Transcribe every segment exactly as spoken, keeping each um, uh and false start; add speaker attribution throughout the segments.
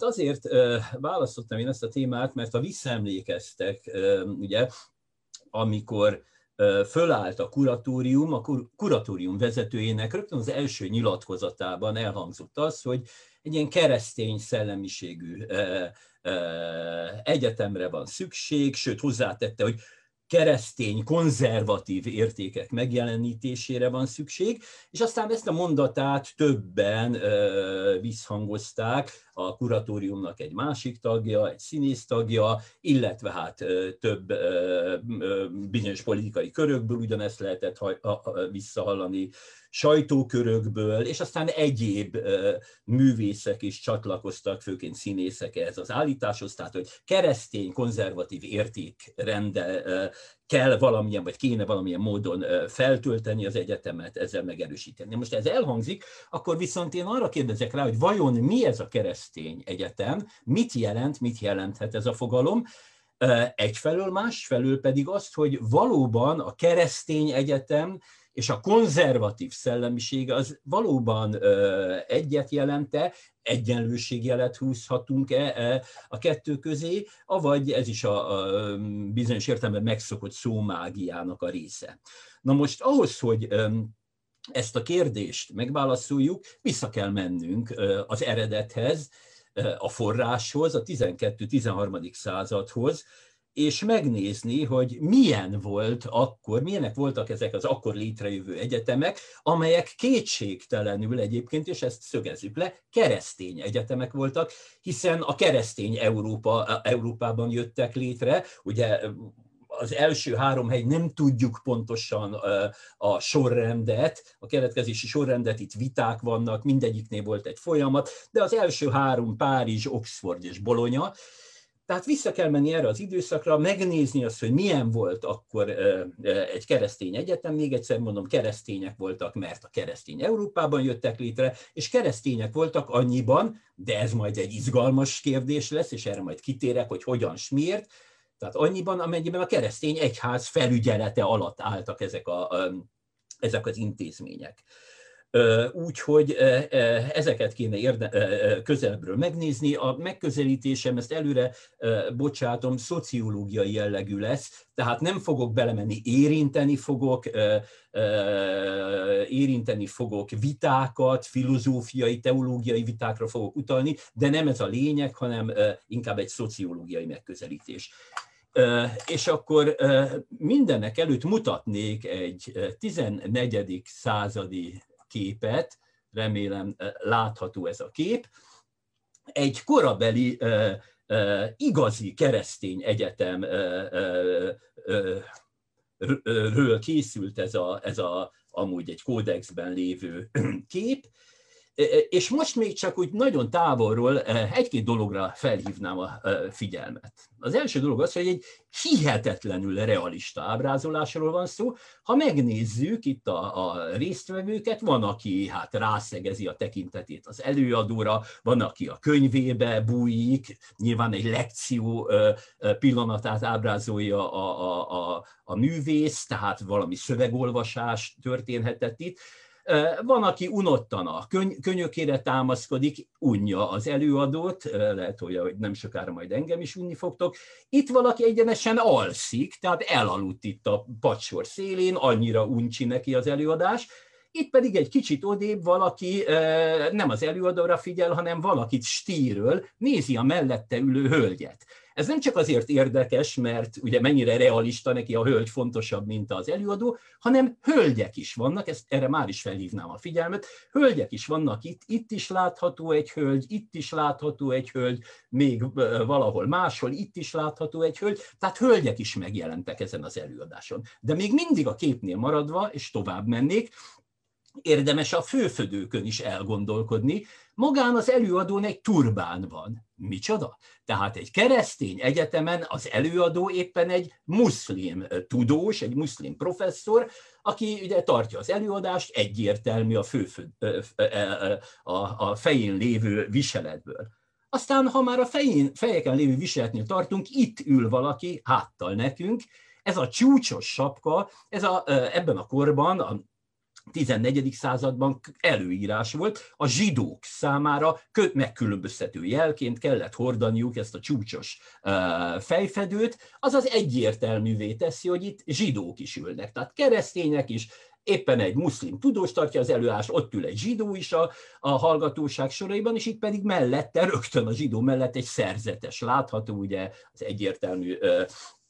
Speaker 1: azért választottam én ezt a témát, mert ha visszaemlékeztek, ugye, amikor fölállt a kuratórium, a kuratórium vezetőjének rögtön az első nyilatkozatában elhangzott az, hogy egy ilyen keresztény szellemiségű egyetemre van szükség, sőt hozzátette, hogy keresztény, konzervatív értékek megjelenítésére van szükség, és aztán ezt a mondatát többen ö, visszhangozták, a kuratóriumnak egy másik tagja, egy színész tagja, illetve hát ö, több ö, ö, bizonyos politikai körökből ugyanezt lehetett haj, a, a, visszahallani, sajtókörökből, és aztán egyéb ö, művészek is csatlakoztak, főként színészek ehhez az állításhoz, tehát hogy keresztény, konzervatív értékrendel ö, kell valamilyen, vagy kéne valamilyen módon ö, feltölteni az egyetemet, ezzel megerősíteni. Most ez elhangzik, akkor viszont én arra kérdezek rá, hogy vajon mi ez a keresztény egyetem, mit jelent, mit jelenthet ez a fogalom, egyfelől, másfelől pedig azt, hogy valóban a keresztény egyetem és a konzervatív szellemiség az valóban ö, egyet jelente, egyenlőségjelet húzhatunk-e a kettő közé, avagy ez is a, a bizonyos értelemben megszokott szómágiának a része. Na most ahhoz, hogy ö, ezt a kérdést megválaszoljuk, vissza kell mennünk ö, az eredethez, a forráshoz, a tizenkető-tizenharmadik századhoz, és megnézni, hogy milyen volt akkor, milyenek voltak ezek az akkor létrejövő egyetemek, amelyek kétségtelenül egyébként, és ezt szögezzük le, keresztény egyetemek voltak, hiszen a keresztény Európa, Európában jöttek létre, ugye az első három hely, nem tudjuk pontosan a sorrendet, a keletkezési sorrendet, itt viták vannak, mindegyiknél volt egy folyamat, de az első három, Párizs, Oxford és Bologna. Tehát vissza kell menni erre az időszakra, megnézni azt, hogy milyen volt akkor egy keresztény egyetem, még egyszer mondom, keresztények voltak, mert a keresztény Európában jöttek létre, és keresztények voltak annyiban, de ez majd egy izgalmas kérdés lesz, és erre majd kitérek, hogy hogyan, s miért, tehát annyiban, amennyiben a keresztény egyház felügyelete alatt álltak ezek, a, a, ezek az intézmények. Úgyhogy ezeket kéne érde, közelebbről megnézni. A megközelítésem, ezt előre bocsátom, szociológiai jellegű lesz, tehát nem fogok belemenni, érinteni fogok, érinteni fogok vitákat, filozófiai, teológiai vitákra fogok utalni, de nem ez a lényeg, hanem inkább egy szociológiai megközelítés. És akkor mindenek előtt mutatnék egy tizennegyedik századi képet, remélem látható ez a kép. Egy korabeli igazi keresztény egyetemről készült ez a, ez a amúgy egy kódexben lévő kép, és most még csak úgy nagyon távolról egy-két dologra felhívnám a figyelmet. Az első dolog az, hogy egy hihetetlenül realista ábrázolásról van szó. Ha megnézzük itt a, a résztvevőket, van, aki hát rászegezi a tekintetét az előadóra, van, aki a könyvébe bújik, nyilván egy lekció pillanatát ábrázolja a, a, a, a művész, tehát valami szövegolvasás történhetett itt. Van, aki unottan a köny- könyökére támaszkodik, unja az előadót, lehet, hogy nem sokára majd engem is unni fogtok. Itt valaki egyenesen alszik, tehát elaludt itt a padsor szélén, annyira uncsi neki az előadás. Itt pedig egy kicsit odébb valaki nem az előadóra figyel, hanem valakit stíről, nézi a mellette ülő hölgyet. Ez nem csak azért érdekes, mert ugye mennyire realista, neki a hölgy fontosabb, mint az előadó, hanem hölgyek is vannak, ezt, erre már is felhívnám a figyelmet, hölgyek is vannak itt, itt is látható egy hölgy, itt is látható egy hölgy, még valahol máshol itt is látható egy hölgy, tehát hölgyek is megjelentek ezen az előadáson. De még mindig a képnél maradva, és tovább mennék, érdemes a főfödőkön is elgondolkodni. Magán az előadón egy turbán van. Micsoda? Tehát egy keresztény egyetemen az előadó éppen egy muszlim tudós, egy muszlim professzor, aki ugye tartja az előadást, egyértelmű a, főföd, a, a fején lévő viseletből. Aztán, ha már a fején, fejeken lévő viseletnél tartunk, itt ül valaki háttal nekünk. Ez a csúcsos sapka, ez a, ebben a korban, a tizennegyedik században előírás volt, a zsidók számára megkülönböztető jelként kellett hordaniuk ezt a csúcsos fejfedőt, azaz egyértelművé teszi, hogy itt zsidók is ülnek, tehát keresztények is, éppen egy muszlim tudós tartja az előadást, ott ül egy zsidó is a, a hallgatóság soraiban, és itt pedig mellette, rögtön a zsidó mellett egy szerzetes látható, ugye az egyértelmű, ö,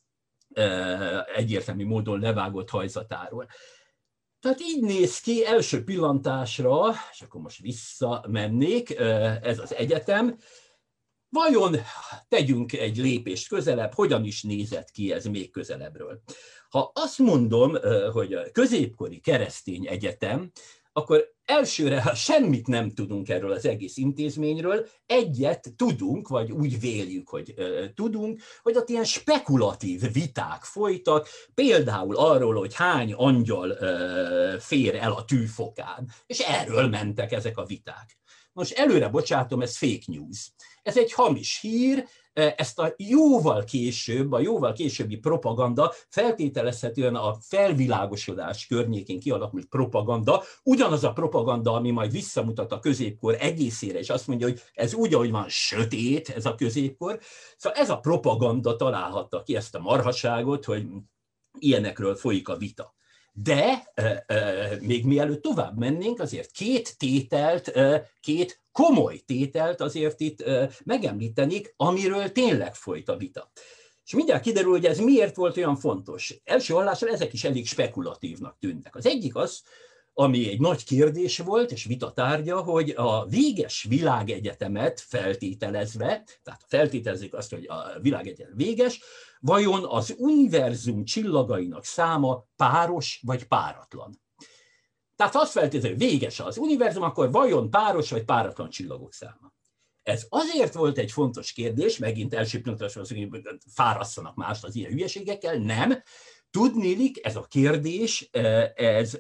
Speaker 1: ö, egyértelmű módon levágott hajzatáról. Tehát így néz ki első pillantásra, és akkor most visszamennék, ez az egyetem. Vajon tegyünk egy lépést közelebb, hogyan is nézett ki ez még közelebbről? Ha azt mondom, hogy a középkori keresztény egyetem, akkor elsőre semmit nem tudunk erről az egész intézményről, egyet tudunk, vagy úgy véljük, hogy uh, tudunk, hogy ott ilyen spekulatív viták folytak, például arról, hogy hány angyal uh, fér el a tűfokán, és erről mentek ezek a viták. Most előre bocsátom, ez fake news. Ez egy hamis hír, ezt a jóval később, a jóval későbbi propaganda, feltételezhetően a felvilágosodás környékén kialakult propaganda, ugyanaz a propaganda, ami majd visszamutat a középkor egészére, és azt mondja, hogy ez úgy, ahogy van, sötét ez a középkor. Szóval ez a propaganda találhatta ki ezt a marhaságot, hogy ilyenekről folyik a vita. De e, e, még mielőtt tovább mennénk, azért két tételt, e, két komoly tételt azért itt e, megemlítenék, amiről tényleg folyt a vita. És mindjárt kiderül, hogy ez miért volt olyan fontos. Első hallásra ezek is elég spekulatívnak tűntek. Az egyik az, ami egy nagy kérdés volt, és vita tárgya, hogy a véges világegyetemet feltételezve, tehát feltételezik azt, hogy a világegyetem véges, vajon az univerzum csillagainak száma páros vagy páratlan. Tehát ha azt feltételezik, hogy véges az univerzum, akkor vajon páros vagy páratlan csillagok száma. Ez azért volt egy fontos kérdés, megint első pillanatban azt mondjuk, hogy fárasszanak mást az ilyen hülyeségekkel, nem. Tudniillik, ez a kérdés, ez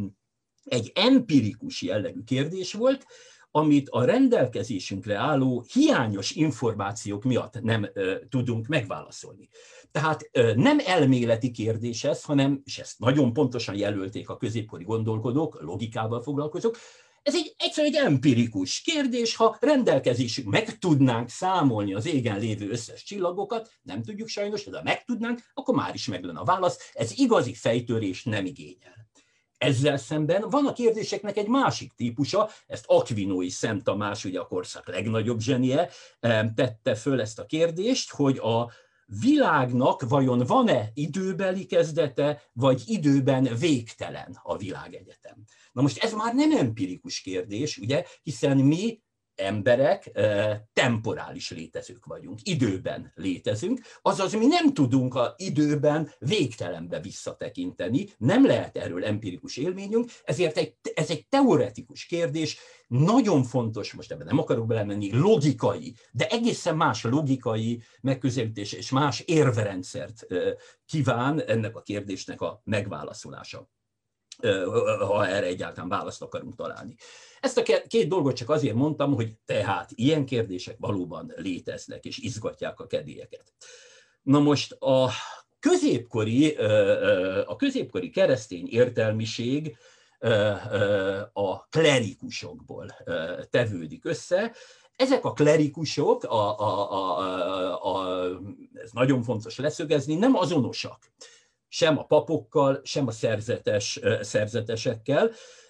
Speaker 1: egy empirikus jellegű kérdés volt, amit a rendelkezésünkre álló hiányos információk miatt nem uh, tudunk megválaszolni. Tehát uh, nem elméleti kérdés ez, hanem, és ezt nagyon pontosan jelölték a középkori gondolkodók, logikával foglalkozók, ez egy egyszerűen egy empirikus kérdés, ha rendelkezésünk, meg tudnánk számolni az égen lévő összes csillagokat, nem tudjuk sajnos, de ha meg tudnánk, akkor már is meg lenne a válasz, ez igazi fejtörés nem igényel. Ezzel szemben van a kérdéseknek egy másik típusa, ezt Aquinói Szent Tamás, ugye a korszak legnagyobb zsenie, tette föl ezt a kérdést, hogy a világnak vajon van-e időbeli kezdete, vagy időben végtelen a világegyetem. Na most ez már nem empirikus kérdés, ugye, hiszen mi emberek temporális létezők vagyunk, időben létezünk, azaz mi nem tudunk az időben végtelenbe visszatekinteni, nem lehet erről empirikus élményünk, ezért egy, ez egy teoretikus kérdés, nagyon fontos, most ebben nem akarok belemenni, logikai, de egészen más logikai megközelítés és más érverendszert kíván ennek a kérdésnek a megválaszolása, ha erre egyáltalán választ akarunk találni. Ezt a két dolgot csak azért mondtam, hogy tehát ilyen kérdések valóban léteznek, és izgatják a kedélyeket. Na most a középkori, a középkori keresztény értelmiség a klerikusokból tevődik össze. Ezek a klerikusok, a, a, a, a, a, ez nagyon fontos leszögezni, nem azonosak sem a papokkal, sem a szerzetes, szerzetesekkel.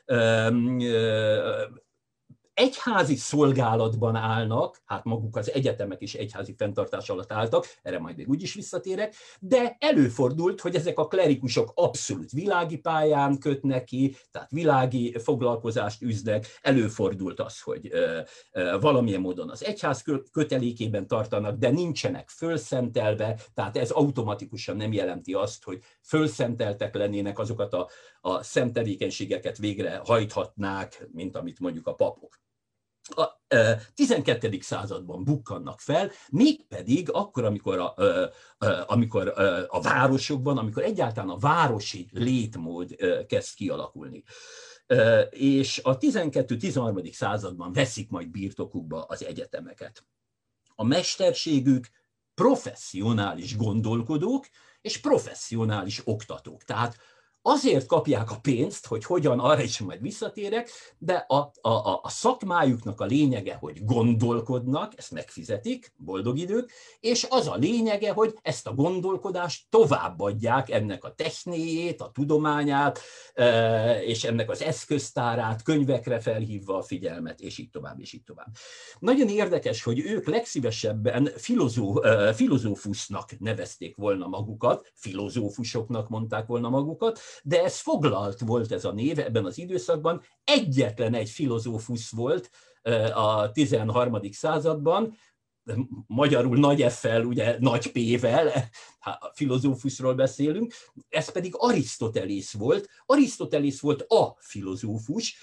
Speaker 1: Egyházi szolgálatban állnak, hát maguk az egyetemek is egyházi fenntartás alatt álltak, erre majd még úgyis visszatérek, de előfordult, hogy ezek a klerikusok abszolút világi pályán kötnek ki, tehát világi foglalkozást űznek, előfordult az, hogy valamilyen módon az egyház kötelékében tartanak, de nincsenek fölszentelve, tehát ez automatikusan nem jelenti azt, hogy fölszenteltek lennének, azokat a, a szent tevékenységeket végre hajthatnák, mint amit mondjuk a papok. A tizenkettedik században bukkannak fel, mégpedig akkor, amikor a, amikor a városokban, amikor egyáltalán a városi létmód kezd kialakulni. És a tizenkettedik-tizenharmadik században veszik majd birtokukba az egyetemeket. A mesterségük professzionális gondolkodók és professzionális oktatók. Tehát azért kapják a pénzt, hogy hogyan, arra is majd visszatérek, de a, a, a szakmájuknak a lényege, hogy gondolkodnak, ezt megfizetik, boldog idők, és az a lényege, hogy ezt a gondolkodást továbbadják, ennek a technéjét, a tudományát, és ennek az eszköztárát, könyvekre felhívva a figyelmet, és így tovább, és így tovább. Nagyon érdekes, hogy ők legszívesebben filozó, filozófusnak nevezték volna magukat, filozófusoknak mondták volna magukat, de ez foglalt volt ez a név ebben az időszakban. Egyetlen egy filozófusz volt a tizenharmadik században, magyarul nagy F-fel, ugye nagy P-vel, filozófusról beszélünk, ez pedig Arisztotelész volt. Arisztotelész volt a filozófus,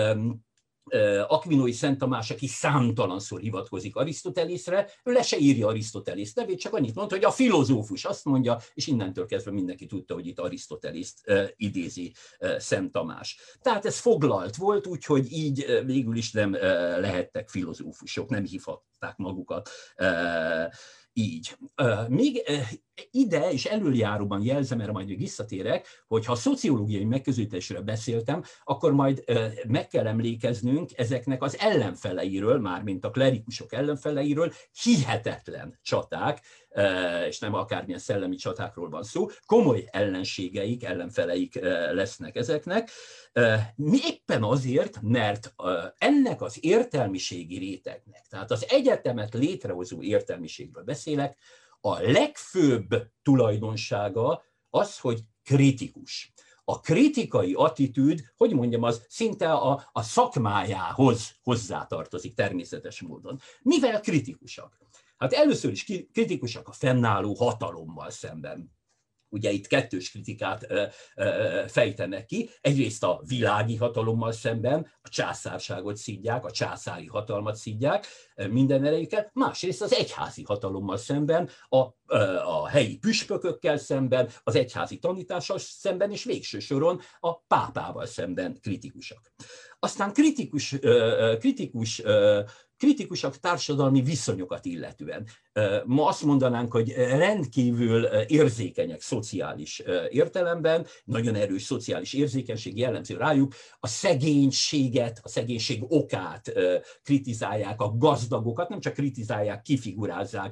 Speaker 1: Akvinói Szent Tamás, aki számtalanszor hivatkozik Arisztotelészre, ő le se írja Arisztotelész nevét, csak annyit mond, hogy a filozófus azt mondja, és innentől kezdve mindenki tudta, hogy itt Arisztotelészt uh, idézi uh, Szent Tamás. Tehát ez foglalt volt, úgyhogy így uh, végül is nem uh, lehettek filozófusok, nem hívhatták magukat uh, így. Uh, még uh, ide és elöljáróban jelzem, erre majd még visszatérek, hogy ha a szociológiai megközelítésről beszéltem, akkor majd uh, meg kell emlékeznünk ezeknek az ellenfeleiről, mármint a klerikusok ellenfeleiről, hihetetlen csaták, uh, és nem akármilyen szellemi csatákról van szó, komoly ellenségeik, ellenfeleik uh, lesznek ezeknek. Uh, éppen azért, mert uh, ennek az értelmiségi rétegnek, tehát az egyetemet létrehozó értelmiségről beszélek, a legfőbb tulajdonsága az, hogy kritikus. A kritikai attitűd, hogy mondjam, az szinte a, a szakmájához hozzátartozik természetes módon. Mivel kritikusak? Hát először is kritikusak a fennálló hatalommal szemben. Ugye itt kettős kritikát ö, ö, fejtenek ki. Egyrészt a világi hatalommal szemben a császárságot szidják, a császári hatalmat szidják minden erejükkel, másrészt az egyházi hatalommal szemben, a, ö, a helyi püspökökkel szemben, az egyházi tanítással szemben, és végső soron a pápával szemben kritikusak. Aztán kritikus, ö, kritikus ö, kritikusak társadalmi viszonyokat illetően. Ma azt mondanánk, hogy rendkívül érzékenyek szociális értelemben, nagyon erős szociális érzékenység jellemző rájuk, a szegénységet, a szegénység okát kritizálják, a gazdagokat nem csak kritizálják, kifigurázzák,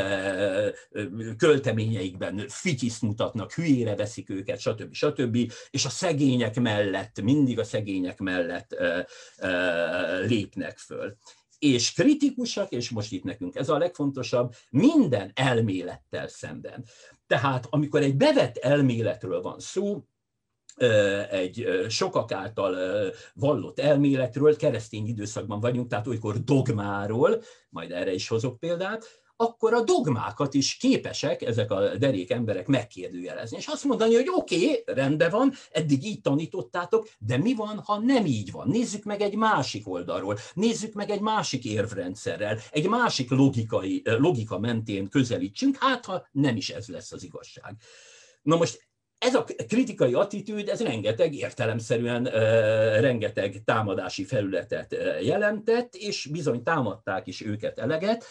Speaker 1: költeményeikben fityiszt mutatnak, hülyére veszik őket, stb. stb. És a szegények mellett, mindig a szegények mellett lépnek föl. És kritikusak, és most itt nekünk ez a legfontosabb, minden elmélettel szemben. Tehát amikor egy bevett elméletről van szó, egy sokak által vallott elméletről, keresztény időszakban vagyunk, tehát olykor dogmáról, majd erre is hozok példát, akkor a dogmákat is képesek ezek a derék emberek megkérdőjelezni. És azt mondani, hogy oké, okay, rendben van, eddig így tanítottátok, de mi van, ha nem így van? Nézzük meg egy másik oldalról, nézzük meg egy másik érvrendszerrel, egy másik logikai, logika mentén közelítsünk, hát ha nem is ez lesz az igazság. Na most ez a kritikai attitűd, ez rengeteg értelemszerűen rengeteg támadási felületet jelentett, és bizony támadták is őket eleget.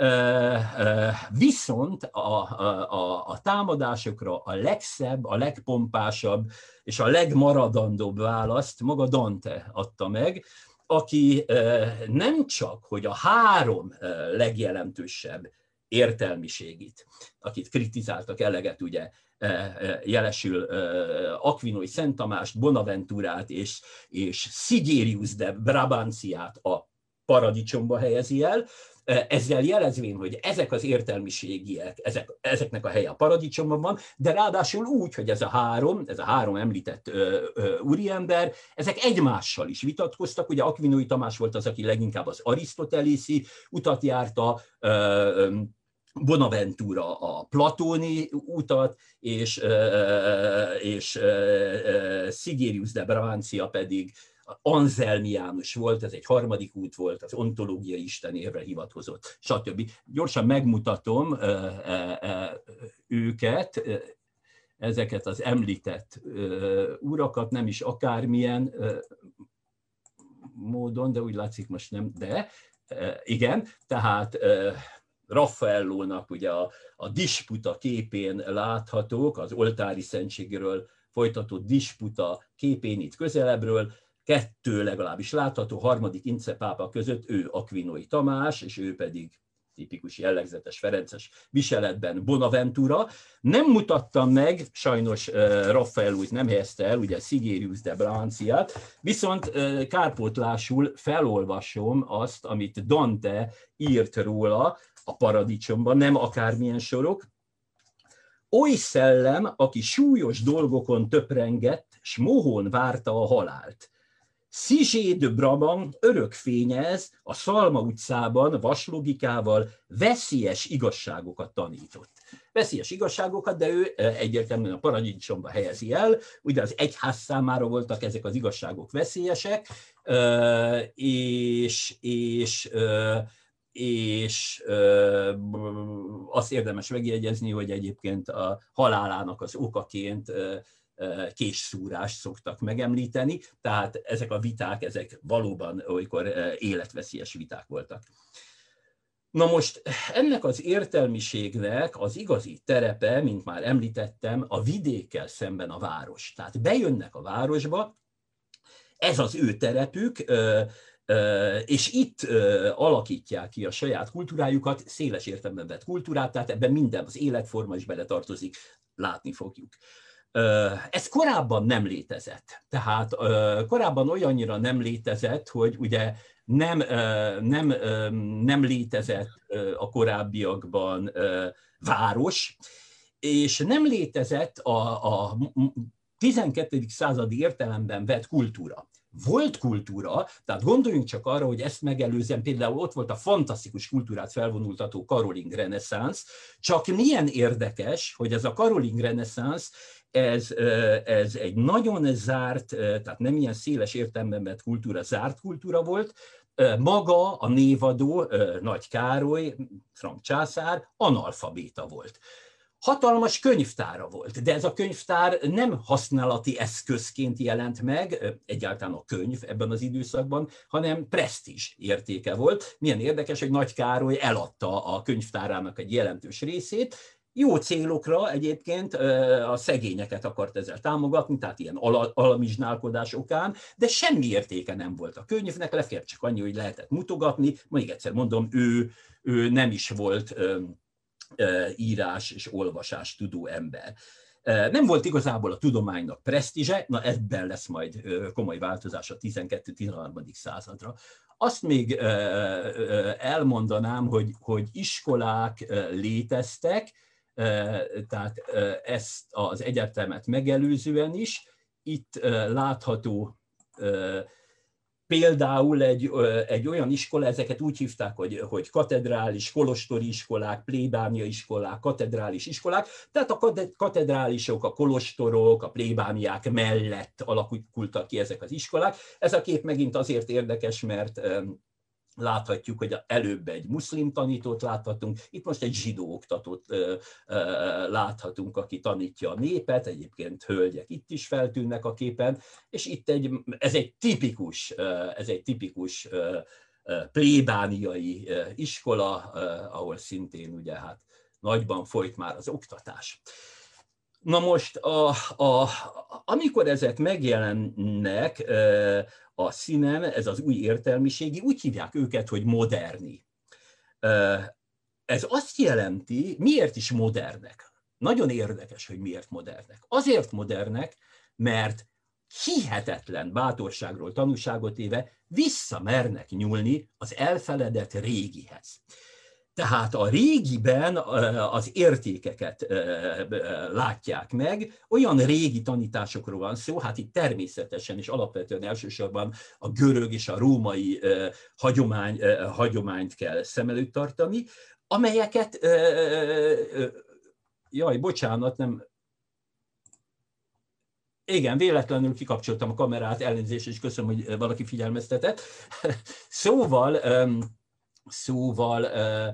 Speaker 1: Viszont a, a, a támadásokra a legszebb, a legpompásabb és a legmaradandóbb választ maga Dante adta meg, aki nem csak, hogy a három legjelentősebb értelmiségit, akit kritizáltak eleget, ugye, jelesül Akvinói Szent Tamást, Bonaventurát és, és Sigérius de Brabanciát a paradicsomba helyezi el, ezzel jelezvén, hogy ezek az értelmiségiek, ezek, ezeknek a helye a paradicsomban van, de ráadásul úgy, hogy ez a három, ez a három említett ö, ö, úriember, ezek egymással is vitatkoztak. Ugye Akvinói Tamás volt az, aki leginkább az arisztotelészi utat járta, ö, ö, Bonaventura a platóni utat, és, és Sigérius de Brabancia pedig Anzelmiánus volt, ez egy harmadik út volt, az ontológiai istenérre hivatkozott, stb. Gyorsan megmutatom őket, ezeket az említett urakat, nem is akármilyen módon, de úgy látszik most nem, de igen, tehát Raffaellónak ugye a, a disputa képén láthatók, az oltári szentségről folytatott disputa képén itt közelebbről, kettő legalábbis látható, harmadik Ince pápa között ő Aquinoi Tamás, és ő pedig tipikus jellegzetes ferences viseletben Bonaventura. Nem mutattam meg, sajnos uh, Raffaello úgy nem helyezte el, ugye Sigerius de Blanciát, viszont uh, kárpótlásul felolvasom azt, amit Dante írt róla a Paradicsomban, nem akármilyen sorok. Oly szellem, aki súlyos dolgokon töprengett, s mohón várta a halált. Szizsé de Brabant örök fényez, a Szalma utcában vaslogikával veszélyes igazságokat tanított. Veszélyes igazságokat, de ő egyértelműen a Paradicsomba helyezi el, ugye az egyház számára voltak ezek az igazságok veszélyesek, és, és, és azt érdemes megjegyezni, hogy egyébként a halálának az okaként késszúrást szoktak megemlíteni, tehát ezek a viták, ezek valóban olykor életveszélyes viták voltak. Na most ennek az értelmiségnek az igazi terepe, mint már említettem, a vidékkel szemben a város. Tehát bejönnek a városba, ez az ő terepük, és itt alakítják ki a saját kultúrájukat, széles értelemben vett kultúrát, tehát ebben minden, az életforma is beletartozik, látni fogjuk. Ez korábban nem létezett. Tehát korábban olyannyira nem létezett, hogy ugye nem, nem, nem létezett a korábbiakban város, és nem létezett a, a tizenkettedik századi értelemben vett kultúra. Volt kultúra, tehát gondoljunk csak arra, hogy ezt megelőzően például ott volt a fantasztikus kultúrát felvonultató Karoling reneszánsz, csak milyen érdekes, hogy ez a Karoling reneszánsz, ez, ez egy nagyon zárt, tehát nem ilyen széles értelemben vett kultúra, zárt kultúra volt. Maga a névadó, Nagy Károly, frank császár, analfabéta volt. Hatalmas könyvtára volt, de ez a könyvtár nem használati eszközként jelent meg, egyáltalán a könyv ebben az időszakban, hanem presztízs értéke volt. Milyen érdekes, hogy Nagy Károly eladta a könyvtárának egy jelentős részét, jó célokra egyébként a szegényeket akart ezzel támogatni, tehát ilyen alamizsnálkodás okán, de semmi értéke nem volt a könyvnek, legfeljebb csak annyi, hogy lehetett mutogatni. Még egyszer mondom, ő, ő nem is volt írás és olvasás tudó ember. Nem volt igazából a tudománynak presztízse, na ebben lesz majd komoly változás a tizenkettedik-tizenharmadik századra. Azt még elmondanám, hogy, hogy iskolák léteztek, tehát ezt az egyetemet megelőzően is. Itt látható például egy, egy olyan iskola, ezeket úgy hívták, hogy, hogy katedrális, kolostori iskolák, plébánia iskolák, katedrális iskolák, tehát a katedrálisok, a kolostorok, a plébániák mellett alakultak ki ezek az iskolák. Ez a kép megint azért érdekes, mert láthatjuk, hogy előbb egy muszlim tanítót láthatunk, itt most egy zsidó oktatót láthatunk, aki tanítja a népet, egyébként hölgyek itt is feltűnnek a képen, és itt egy, ez egy tipikus, ez egy tipikus plébániai iskola, ahol szintén ugye hát nagyban folyt már az oktatás. Na most, a, a, amikor ezek megjelennek a színen, ez az új értelmiségi, úgy hívják őket, hogy moderni. Ez azt jelenti, miért is modernek? Nagyon érdekes, hogy miért modernek. Azért modernek, mert hihetetlen bátorságról tanúságot éve visszamernek nyúlni az elfeledett régihez. Tehát a régiben az értékeket látják meg, olyan régi tanításokról van szó, hát itt természetesen és alapvetően elsősorban a görög és a római hagyomány, hagyományt kell szem előtt tartani, amelyeket, jaj, bocsánat, nem, igen, véletlenül kikapcsoltam a kamerát, elnézést, és köszönöm, hogy valaki figyelmeztetett. Szóval, Szóval ö,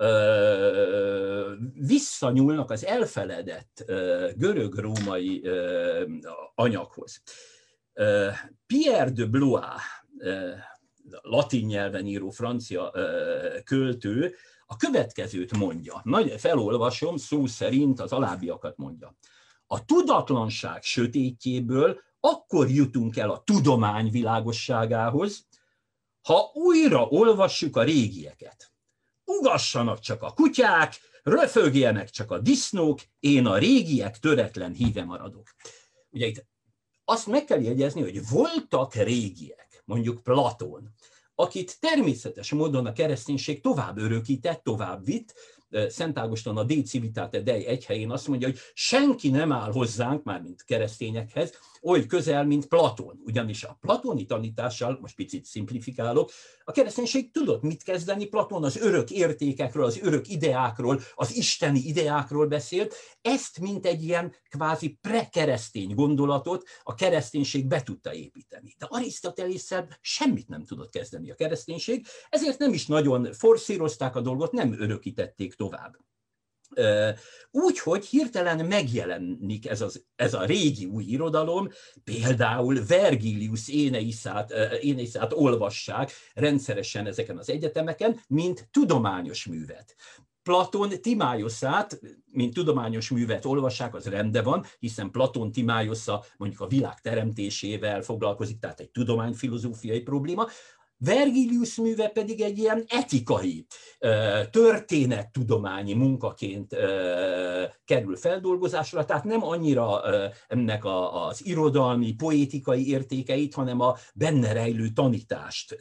Speaker 1: ö, visszanyúlnak az elfeledett ö, görög-római ö, anyaghoz. Ö, Pierre de Blois, ö, latin nyelven író francia ö, költő, a következőt mondja. Nagy felolvasom, szó szerint az alábbiakat mondja. A tudatlanság sötétjéből akkor jutunk el a tudomány világosságához, ha újra olvassuk a régieket. Ugassanak csak a kutyák, röfögjenek csak a disznók, én a régiek töretlen híve maradok. Ugye itt azt meg kell jegyezni, hogy voltak régiek, mondjuk Platón, akit természetes módon a kereszténység tovább örökített, tovább vitt. Szent Ágoston a De Civitate Dei egy helyén azt mondja, hogy senki nem áll hozzánk, mármint keresztényekhez, oly közel, mint Platón. Ugyanis a platóni tanítással, most picit szimplifikálok, a kereszténység tudott mit kezdeni. Platón az örök értékekről, az örök ideákról, az isteni ideákról beszélt. Ezt, mint egy ilyen kvázi prekeresztény gondolatot a kereszténység be tudta építeni. De Arisztotelésszel semmit nem tudott kezdeni a kereszténység, ezért nem is nagyon forszírozták a dolgot, nem örökítették tovább. Úgyhogy hirtelen megjelenik ez, az, ez a régi új irodalom, például Vergilius Éneiszát, Éneiszát olvassák rendszeresen ezeken az egyetemeken, mint tudományos művet. Platón Timaiosát, mint tudományos művet olvassák, az rendben van, hiszen Platón Timaiosza mondjuk a világ teremtésével foglalkozik, tehát egy tudományfilozófiai probléma. Vergilius műve pedig egy ilyen etikai, történettudományi munkaként kerül feldolgozásra, tehát nem annyira ennek az irodalmi, poétikai értékeit, hanem a benne rejlő tanítást,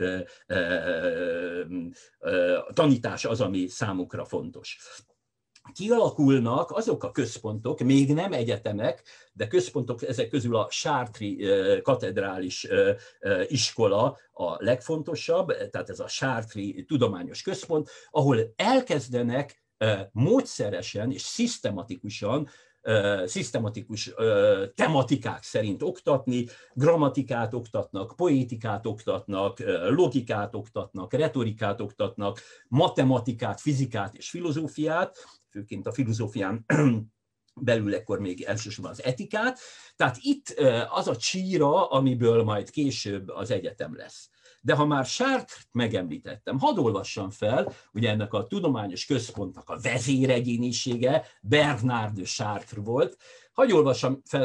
Speaker 1: tanítás az, ami számukra fontos. Kialakulnak azok a központok, még nem egyetemek, de központok, ezek közül a Chartres katedrális iskola a legfontosabb, tehát ez a Chartres tudományos központ, ahol elkezdenek módszeresen és szisztematikusan, szisztematikus tematikák szerint oktatni, grammatikát oktatnak, poétikát oktatnak, logikát oktatnak, retorikát oktatnak, matematikát, fizikát és filozófiát, főként a filozófián belül ekkor még elsősorban az etikát. Tehát itt az a csíra, amiből majd később az egyetem lesz. De ha már Chartres megemlítettem, hadd olvassam fel, ugye ennek a tudományos központnak a vezéregyénisége Bernard de Chartres volt. Hadd olvassam fel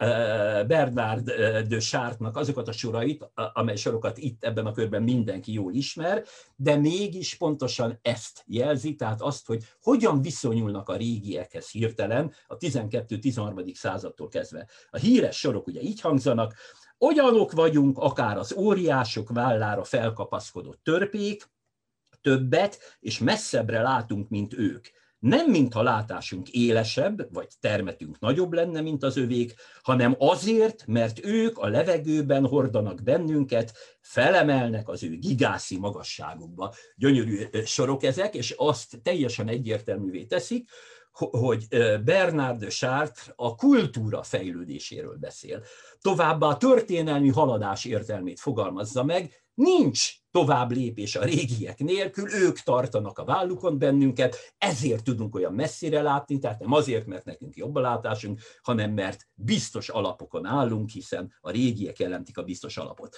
Speaker 1: Bernard de Chartresnak azokat a sorait, amely sorokat itt ebben a körben mindenki jól ismer, de mégis pontosan ezt jelzi, tehát azt, hogy hogyan viszonyulnak a régiekhez hirtelen a tizenkettő-tizenharmadik századtól kezdve. A híres sorok ugye így hangzanak: olyanok vagyunk, akár az óriások vállára felkapaszkodott törpék, többet és messzebbre látunk, mint ők. Nem mintha látásunk élesebb, vagy termetünk nagyobb lenne, mint az övék, hanem azért, mert ők a levegőben hordanak bennünket, felemelnek az ő gigászi magasságukba. Gyönyörű sorok ezek, és azt teljesen egyértelművé teszik, hogy Bernard de Chartres a kultúra fejlődéséről beszél. Továbbá a történelmi haladás értelmét fogalmazza meg, nincs tovább lépés a régiek nélkül, ők tartanak a vállukon bennünket, ezért tudunk olyan messzire látni, tehát nem azért, mert nekünk jobb a látásunk, hanem mert biztos alapokon állunk, hiszen a régiek jelentik a biztos alapot.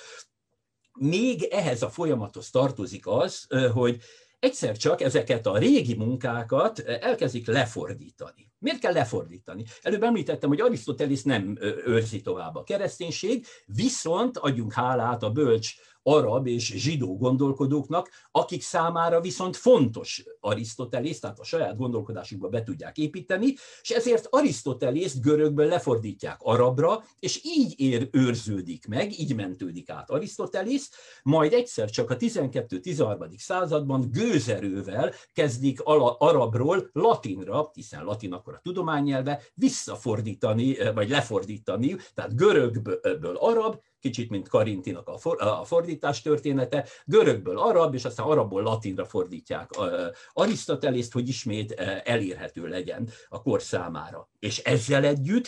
Speaker 1: Még ehhez a folyamathoz tartozik az, hogy egyszer csak ezeket a régi munkákat elkezdik lefordítani. Miért kell lefordítani? Előbb említettem, hogy Arisztotelész nem őrzi tovább a kereszténység, viszont adjunk hálát a bölcs arab és zsidó gondolkodóknak, akik számára viszont fontos Arisztotelész, tehát a saját gondolkodásukba be tudják építeni, és ezért Arisztotélészt görögből lefordítják arabra, és így ér, őrződik meg, így mentődik át Arisztotelész, majd egyszer csak a tizenkettő-tizenharmadik században gőzerővel kezdik arabról latinra, hiszen latin akkor a tudománynyelve, visszafordítani, vagy lefordítani, tehát görögből arab, kicsit, mint Karintinak a fordítás története, görögből arab, és aztán arabból latinra fordítják Arisztotelészt, hogy ismét elérhető legyen a kor számára. És ezzel együtt,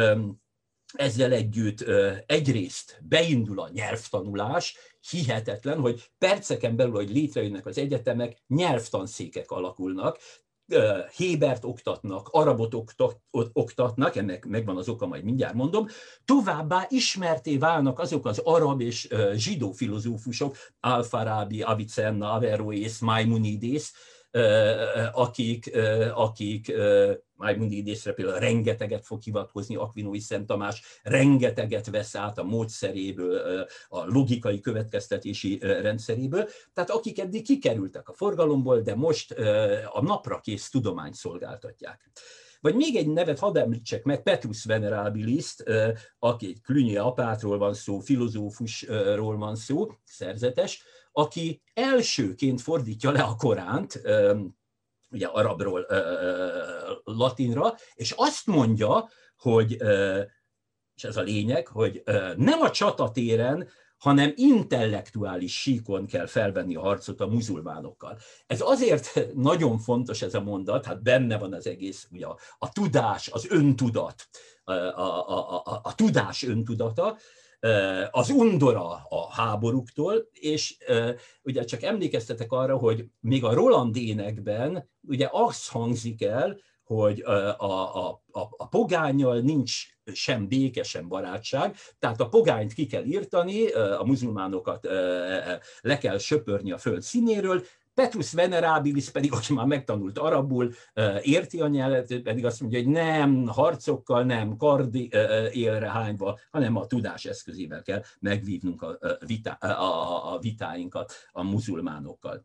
Speaker 1: ezzel együtt egyrészt beindul a nyelvtanulás, hihetetlen, hogy perceken belül, hogy létrejönnek az egyetemek, nyelvtanszékek alakulnak, Hébert oktatnak, arabot oktatnak, ennek megvan az oka, majd mindjárt mondom, továbbá ismerté válnak azok az arab és zsidó filozófusok, Al-Farabi, Avicenna, Averroes, Maimonides, akik, akik Maimonides idézre például rengeteget fog hivatkozni Aquinói Szent Tamás, rengeteget vesz át a módszeréből, a logikai következtetési rendszeréből, tehát akik eddig kikerültek a forgalomból, de most a napra kész tudományt szolgáltatják. Vagy még egy nevet hadd említsek meg, Petrus Venerabilist, aki egy Cluny apátról van szó, filozófusról van szó, szerzetes, aki elsőként fordítja le a Koránt, ugye arabról latinra, és azt mondja, hogy, és ez a lényeg, hogy nem a csatatéren, hanem intellektuális síkon kell felvenni a harcot a muzulmánokkal. Ez azért nagyon fontos ez a mondat, hát benne van az egész, ugye a, a tudás, az öntudat, a, a, a, a tudás öntudata, az undora a háborúktól, és ugye csak emlékeztetek arra, hogy még a Roland énekben ugye az hangzik el, hogy a, a, a, a pogánnyal nincs sem béke, sem barátság, tehát a pogányt ki kell írtani, a muzulmánokat le kell söpörni a föld színéről, Petrus Venerabilis pedig, aki már megtanult arabul, érti a nyelvet, pedig azt mondja, hogy nem harcokkal, nem kardi élre hányva, hanem a tudás eszközével kell megvívnunk a, vitá, a, a vitáinkat a muzulmánokkal.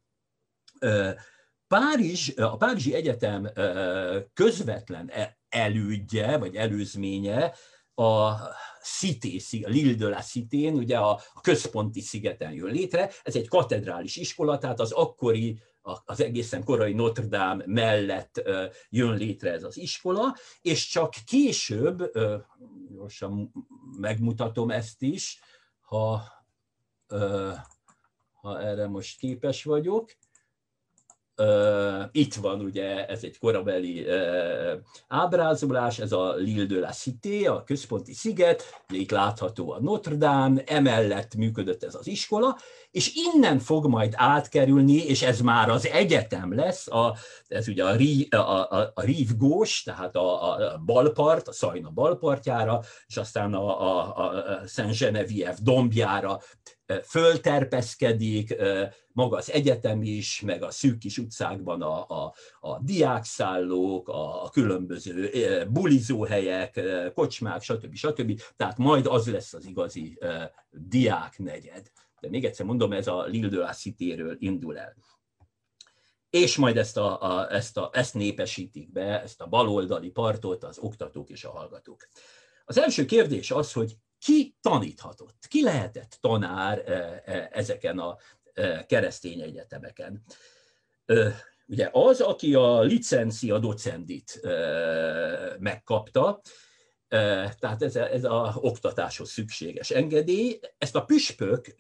Speaker 1: Párizs, a Párizsi Egyetem közvetlen elődje, vagy előzménye a Cité, a L'Île de la Citén, ugye a, a központi szigeten jön létre. Ez egy katedrális iskola, tehát az akkori, az egészen korai Notre Dame mellett jön létre ez az iskola, és csak később, gyorsan megmutatom ezt is, ha, ha erre most képes vagyok. Uh, itt van ugye, ez egy korabeli uh, ábrázolás, ez a L'Île de la Cité, a központi sziget, itt látható a Notre Dame, emellett működött ez az iskola, és innen fog majd átkerülni, és ez már az egyetem lesz, a, ez ugye a, a, a, a Rive Gauche, tehát a, a balpart, a Szajna balpartjára, és aztán a, a, a Saint-Geneviève dombjára fölterpeszkedik, maga az egyetem is, meg a szűk kis utcákban a, a, a diákszállók, a, a különböző bulizóhelyek, kocsmák, stb. stb. Tehát majd az lesz az igazi diáknegyed. De még egyszer mondom, ez a L'Île de la Citéről indul el. És majd ezt, a, a, ezt, a, ezt népesítik be, ezt a baloldali partot az oktatók és a hallgatók. Az első kérdés az, hogy ki taníthatott, ki lehetett tanár ezeken a keresztény egyetemeken. Ugye az, aki a licencia docendit megkapta, tehát ez a, ez a oktatáshoz szükséges engedély, ezt a püspök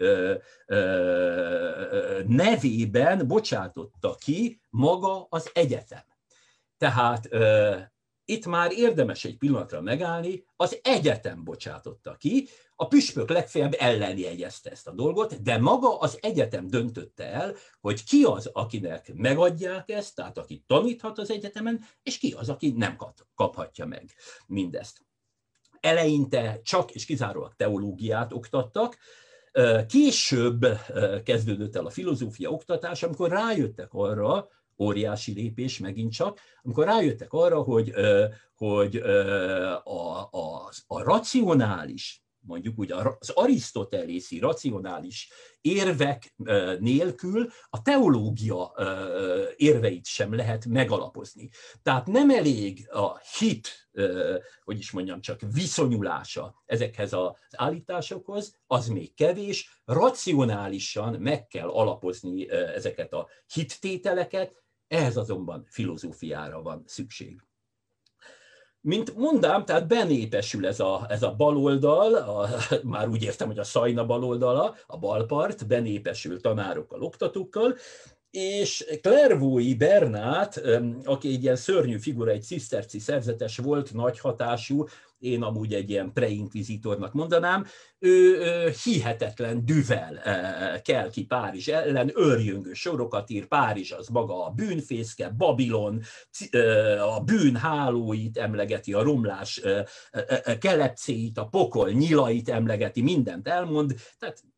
Speaker 1: nevében bocsátotta ki maga az egyetem. Tehát itt már érdemes egy pillanatra megállni, az egyetem bocsátotta ki, a püspök legfeljebb ellenjegyezte ezt a dolgot, de maga az egyetem döntötte el, hogy ki az, akinek megadják ezt, tehát aki taníthat az egyetemen, és ki az, aki nem kaphatja meg mindezt. Eleinte csak és kizárólag teológiát oktattak, később kezdődött el a filozófia oktatás, amikor rájöttek arra, óriási lépés megint csak, amikor rájöttek arra, hogy, hogy a, a, a racionális, mondjuk úgy az arisztotelészi racionális érvek nélkül a teológia érveit sem lehet megalapozni. Tehát nem elég a hit, hogy is mondjam, csak viszonyulása ezekhez az állításokhoz, az még kevés, racionálisan meg kell alapozni ezeket a hittételeket, ehhez azonban filozófiára van szükség. Mint mondám, tehát benépesül ez a, ez a baloldal, a, már úgy értem, hogy a Szajna baloldala, a balpart, benépesül tanárokkal, oktatókkal, és Clairvaux-i Bernát, aki egy ilyen szörnyű figura, egy ciszterci szerzetes volt, nagy hatású, én amúgy egy ilyen preinkvizitornak mondanám, ő hihetetlen düvel kell ki Párizs ellen, őrjöngő sorokat ír, Párizs az maga a bűnfészke, Babilon, a bűn hálóit emlegeti, a romlás kelepcéit, a pokol nyilait emlegeti, mindent elmond, tehát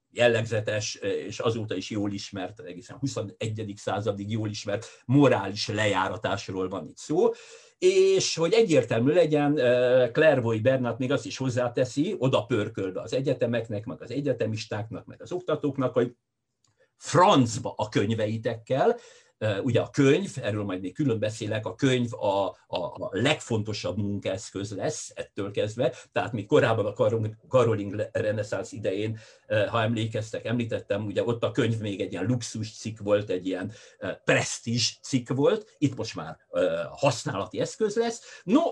Speaker 1: jellegzetes, és azóta is jól ismert, egészen huszonegyedik századig jól ismert morális lejáratásról van itt szó, és hogy egyértelmű legyen, Clairvaux Bernard még azt is hozzáteszi, oda pörkölve az egyetemeknek, meg az egyetemistáknak, meg az oktatóknak, hogy francba a könyveitekkel. Ugye a könyv, erről majd még külön beszélek, a könyv a, a, a legfontosabb munkaeszköz lesz ettől kezdve, tehát még korábban a karoling reneszánsz idején, ha emlékeztek, említettem, ugye ott a könyv még egy ilyen luxus cikk volt, egy ilyen presztízs cikk volt, itt most már használati eszköz lesz. No,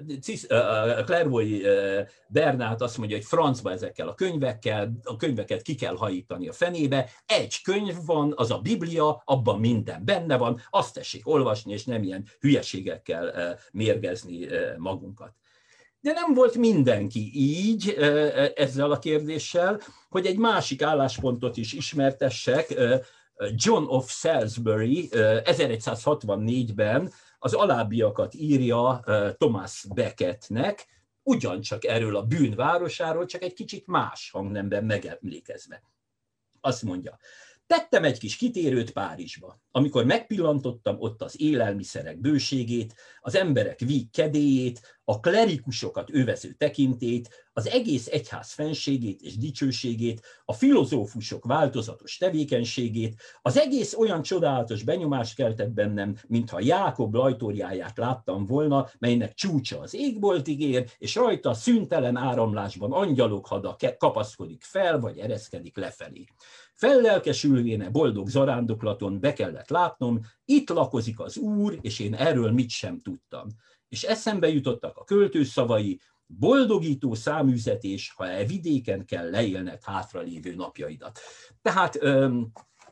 Speaker 1: Clairvaux Bernard azt mondja, hogy francba ezekkel a könyvekkel, a könyveket ki kell hajítani a fenébe, egy könyv van, az a Biblia, abban minden benne van, azt tessék olvasni, és nem ilyen hülyeségekkel mérgezni magunkat. De nem volt mindenki így ezzel a kérdéssel, hogy egy másik álláspontot is ismertessek. John of Salisbury ezeregyszázhatvannégyben az alábbiakat írja Thomas Becketnek, ugyancsak erről a bűnvárosáról, csak egy kicsit más hangnemben megemlékezve. Azt mondja: tettem egy kis kitérőt Párizsba, amikor megpillantottam ott az élelmiszerek bőségét, az emberek víg kedélyét, a klerikusokat övező tekintélyt, az egész egyház fenségét és dicsőségét, a filozófusok változatos tevékenységét, az egész olyan csodálatos benyomást keltett bennem, mintha Jákob lajtóriáját láttam volna, melynek csúcsa az égboltig ér, és rajta szüntelen áramlásban angyalok hada kapaszkodik fel, vagy ereszkedik lefelé. Fellelkesülvéne boldog zarándoklaton be kellett látnom, itt lakozik az Úr, és én erről mit sem tudtam. És eszembe jutottak a költő szavai: boldogító száműzetés, ha e vidéken kell leélned hátralévő napjaidat. Tehát um,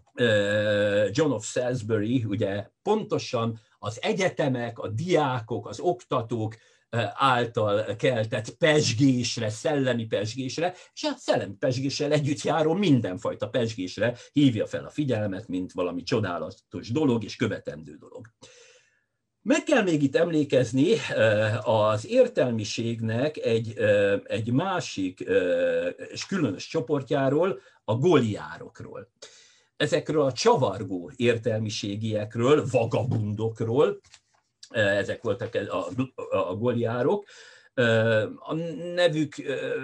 Speaker 1: uh, John of Salisbury ugye pontosan az egyetemek, a diákok, az oktatók által keltett pezsgésre, szellemi pezsgésre, és a szellemi pezsgéssel együtt járó mindenfajta pezsgésre hívja fel a figyelmet, mint valami csodálatos dolog és követendő dolog. Meg kell még itt emlékezni az értelmiségnek egy, egy másik és különös csoportjáról, a goliárokról. Ezekről a csavargó értelmiségiekről, vagabundokról, ezek voltak a, a goliárok. A nevük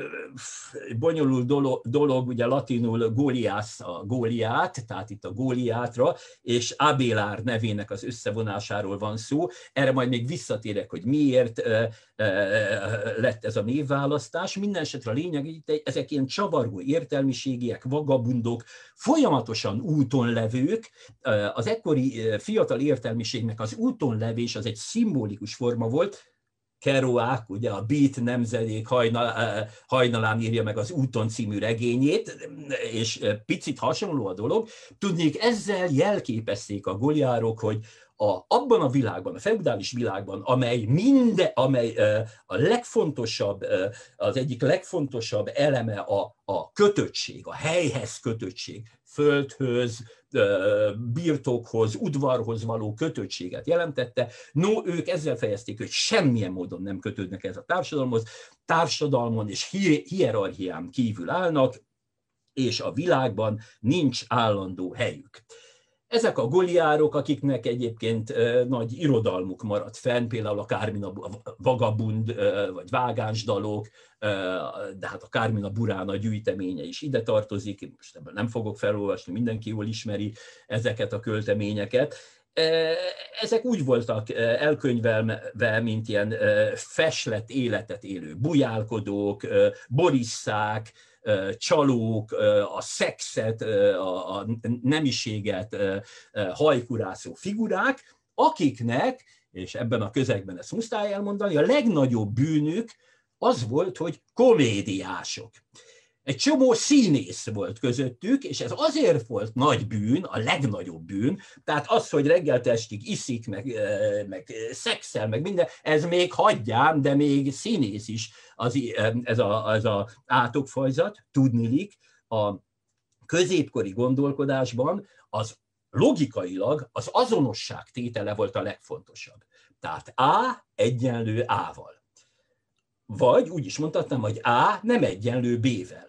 Speaker 1: bonyolult dolog, dolog, ugye latinul Goliász a Góliát, tehát itt a Góliátra, és Abélár nevének az összevonásáról van szó. Erre majd még visszatérek, hogy miért lett ez a névválasztás. Minden esetre a lényeg, hogy ezek ilyen csavargó értelmiségiek, vagabundok, folyamatosan úton levők. Az ekkori fiatal értelmiségnek az úton levés az egy szimbolikus forma volt. Kerouac, ugye a Beat nemzedék hajnal, hajnalán írja meg az Úton című regényét, és picit hasonló a dolog. Tudnék, ezzel jelképezték a goliárok, hogy a, abban a világban, a feudális világban, amely minden, amely a legfontosabb, az egyik legfontosabb eleme a, a kötöttség, a helyhez kötöttség, földhöz, birtokhoz, udvarhoz való kötöttséget jelentette. No, ők ezzel fejezték, hogy semmilyen módon nem kötődnek ez a társadalomhoz, társadalmon és hierarchián kívül állnak, és a világban nincs állandó helyük. Ezek a goliárok, akiknek egyébként nagy irodalmuk maradt fenn, például a Carmina Vagabund vagy Vágánsdalok, de hát a Carmina Burana gyűjteménye is ide tartozik, most ebből nem fogok felolvasni, mindenki jól ismeri ezeket a költeményeket. Ezek úgy voltak elkönyvelve, mint ilyen feslett életet élő bujálkodók, borisszák, csalók, a szexet, a nemiséget hajkurászó figurák, akiknek, és ebben a közegben ezt muszáj elmondani, a legnagyobb bűnük az volt, hogy komédiások. Egy csomó színész volt közöttük, és ez azért volt nagy bűn, a legnagyobb bűn, tehát az, hogy reggeltől estig iszik, meg, meg szexel, meg minden, ez még hagyjám, de még színész is az, ez a, ez a átokfajzat, tudnilik, a középkori gondolkodásban az logikailag az azonosság tétele volt a legfontosabb. Tehát A egyenlő A-val. Vagy úgy is mondhatnám, hogy A nem egyenlő B-vel.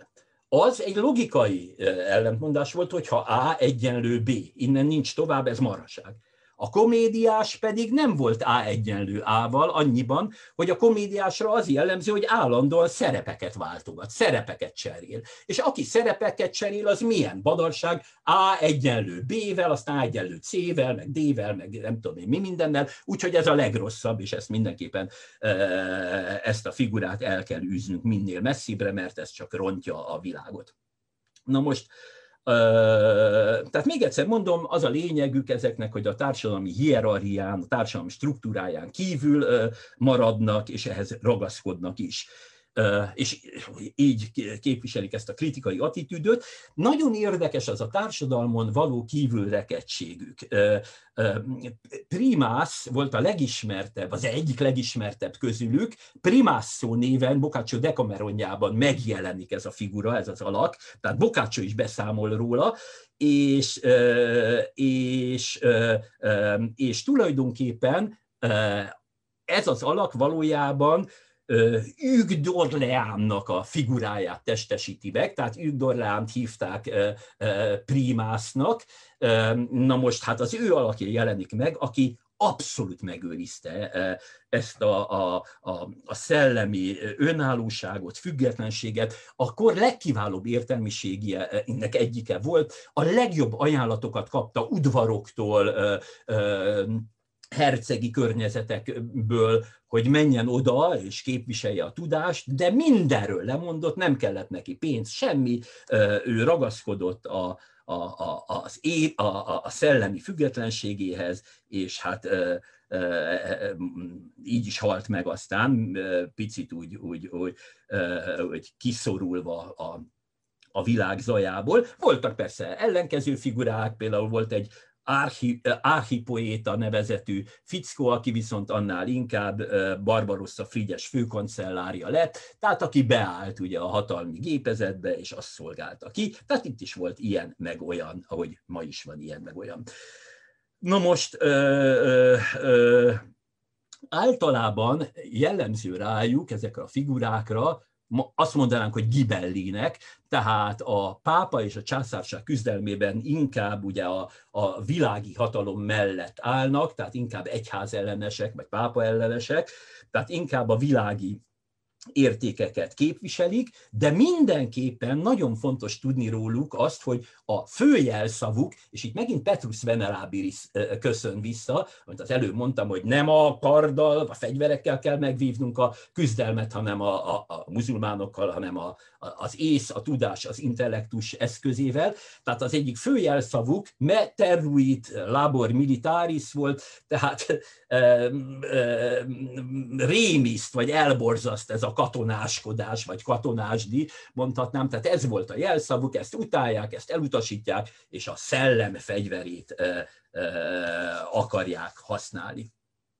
Speaker 1: az egy logikai ellentmondás volt, hogy ha A egyenlő B, innen nincs tovább, ez marhaság. A komédiás pedig nem volt A egyenlő A-val annyiban, hogy a komédiásra az jellemző, hogy állandóan szerepeket váltogat, szerepeket cserél. És aki szerepeket cserél, az milyen badarság? A egyenlő B-vel, aztán A egyenlő C-vel, meg D-vel, meg nem tudom én mi mindennel, úgyhogy ez a legrosszabb, és ezt mindenképpen ezt a figurát el kell űznünk minél messzibbre, mert ez csak rontja a világot. Na most, Uh, tehát még egyszer mondom, az a lényegük ezeknek, hogy a társadalmi hierarchián, a társadalmi struktúráján kívül uh, maradnak, és ehhez ragaszkodnak is. Uh, és így képviselik ezt a kritikai attitűdöt. Nagyon érdekes az a társadalmon való kívülrekedtségük. Uh, uh, Primász volt a legismertebb, az egyik legismertebb közülük. Primasso néven Boccaccio Decameronjában megjelenik ez a figura, ez az alak, tehát Boccaccio is beszámol róla, és, uh, és, uh, uh, és tulajdonképpen uh, ez az alak valójában Hugues d'Orléansnak a figuráját testesíti meg, tehát Hugues d'Orléans hívták Primásznak. Na most hát az ő alakja jelenik meg, aki abszolút megőrizte ezt a, a, a, a szellemi önállóságot, függetlenséget. A kor legkiválóbb értelmiségének egyike volt, a legjobb ajánlatokat kapta udvaroktól, hercegi környezetekből, hogy menjen oda és képviselje a tudást, de mindenről lemondott, nem kellett neki pénz, semmi, ő ragaszkodott a, a, a, az é, a, a szellemi függetlenségéhez, és hát így is halt meg aztán, picit úgy, úgy, úgy, úgy kiszorulva a, a világ zajából. Voltak persze ellenkező figurák, például volt egy Archi, Archipoéta nevezetű fickó, aki viszont annál inkább Barbarossa Frigyes főkancellária lett, tehát aki beállt ugye a hatalmi gépezetbe, és azt szolgálta ki. Tehát itt is volt ilyen meg olyan, ahogy ma is van ilyen meg olyan. Na most ö, ö, ö, általában jellemző rájuk, ezekre a figurákra, azt mondanánk, hogy Ghibellinek, tehát a pápa és a császárság küzdelmében inkább ugye a, a világi hatalom mellett állnak, tehát inkább egyház ellenesek, vagy pápa ellenesek, tehát inkább a világi értékeket képviselik, de mindenképpen nagyon fontos tudni róluk azt, hogy a fő jelszavuk, és itt megint Petrus Venerabilis köszön vissza, amit az előbb mondtam, hogy nem a karddal, a fegyverekkel kell megvívnunk a küzdelmet, hanem a, a, a muzulmánokkal, hanem a, a, az ész, a tudás, az intellektus eszközével. Tehát az egyik fő jelszavuk me terruit labor militaris volt, tehát e, e, rémiszt, vagy elborzaszt ez a katonáskodás, vagy katonásdi, mondhatnám, tehát ez volt a jelszavuk, ezt utálják, ezt elutasítják, és a szellem fegyverét e, e, akarják használni.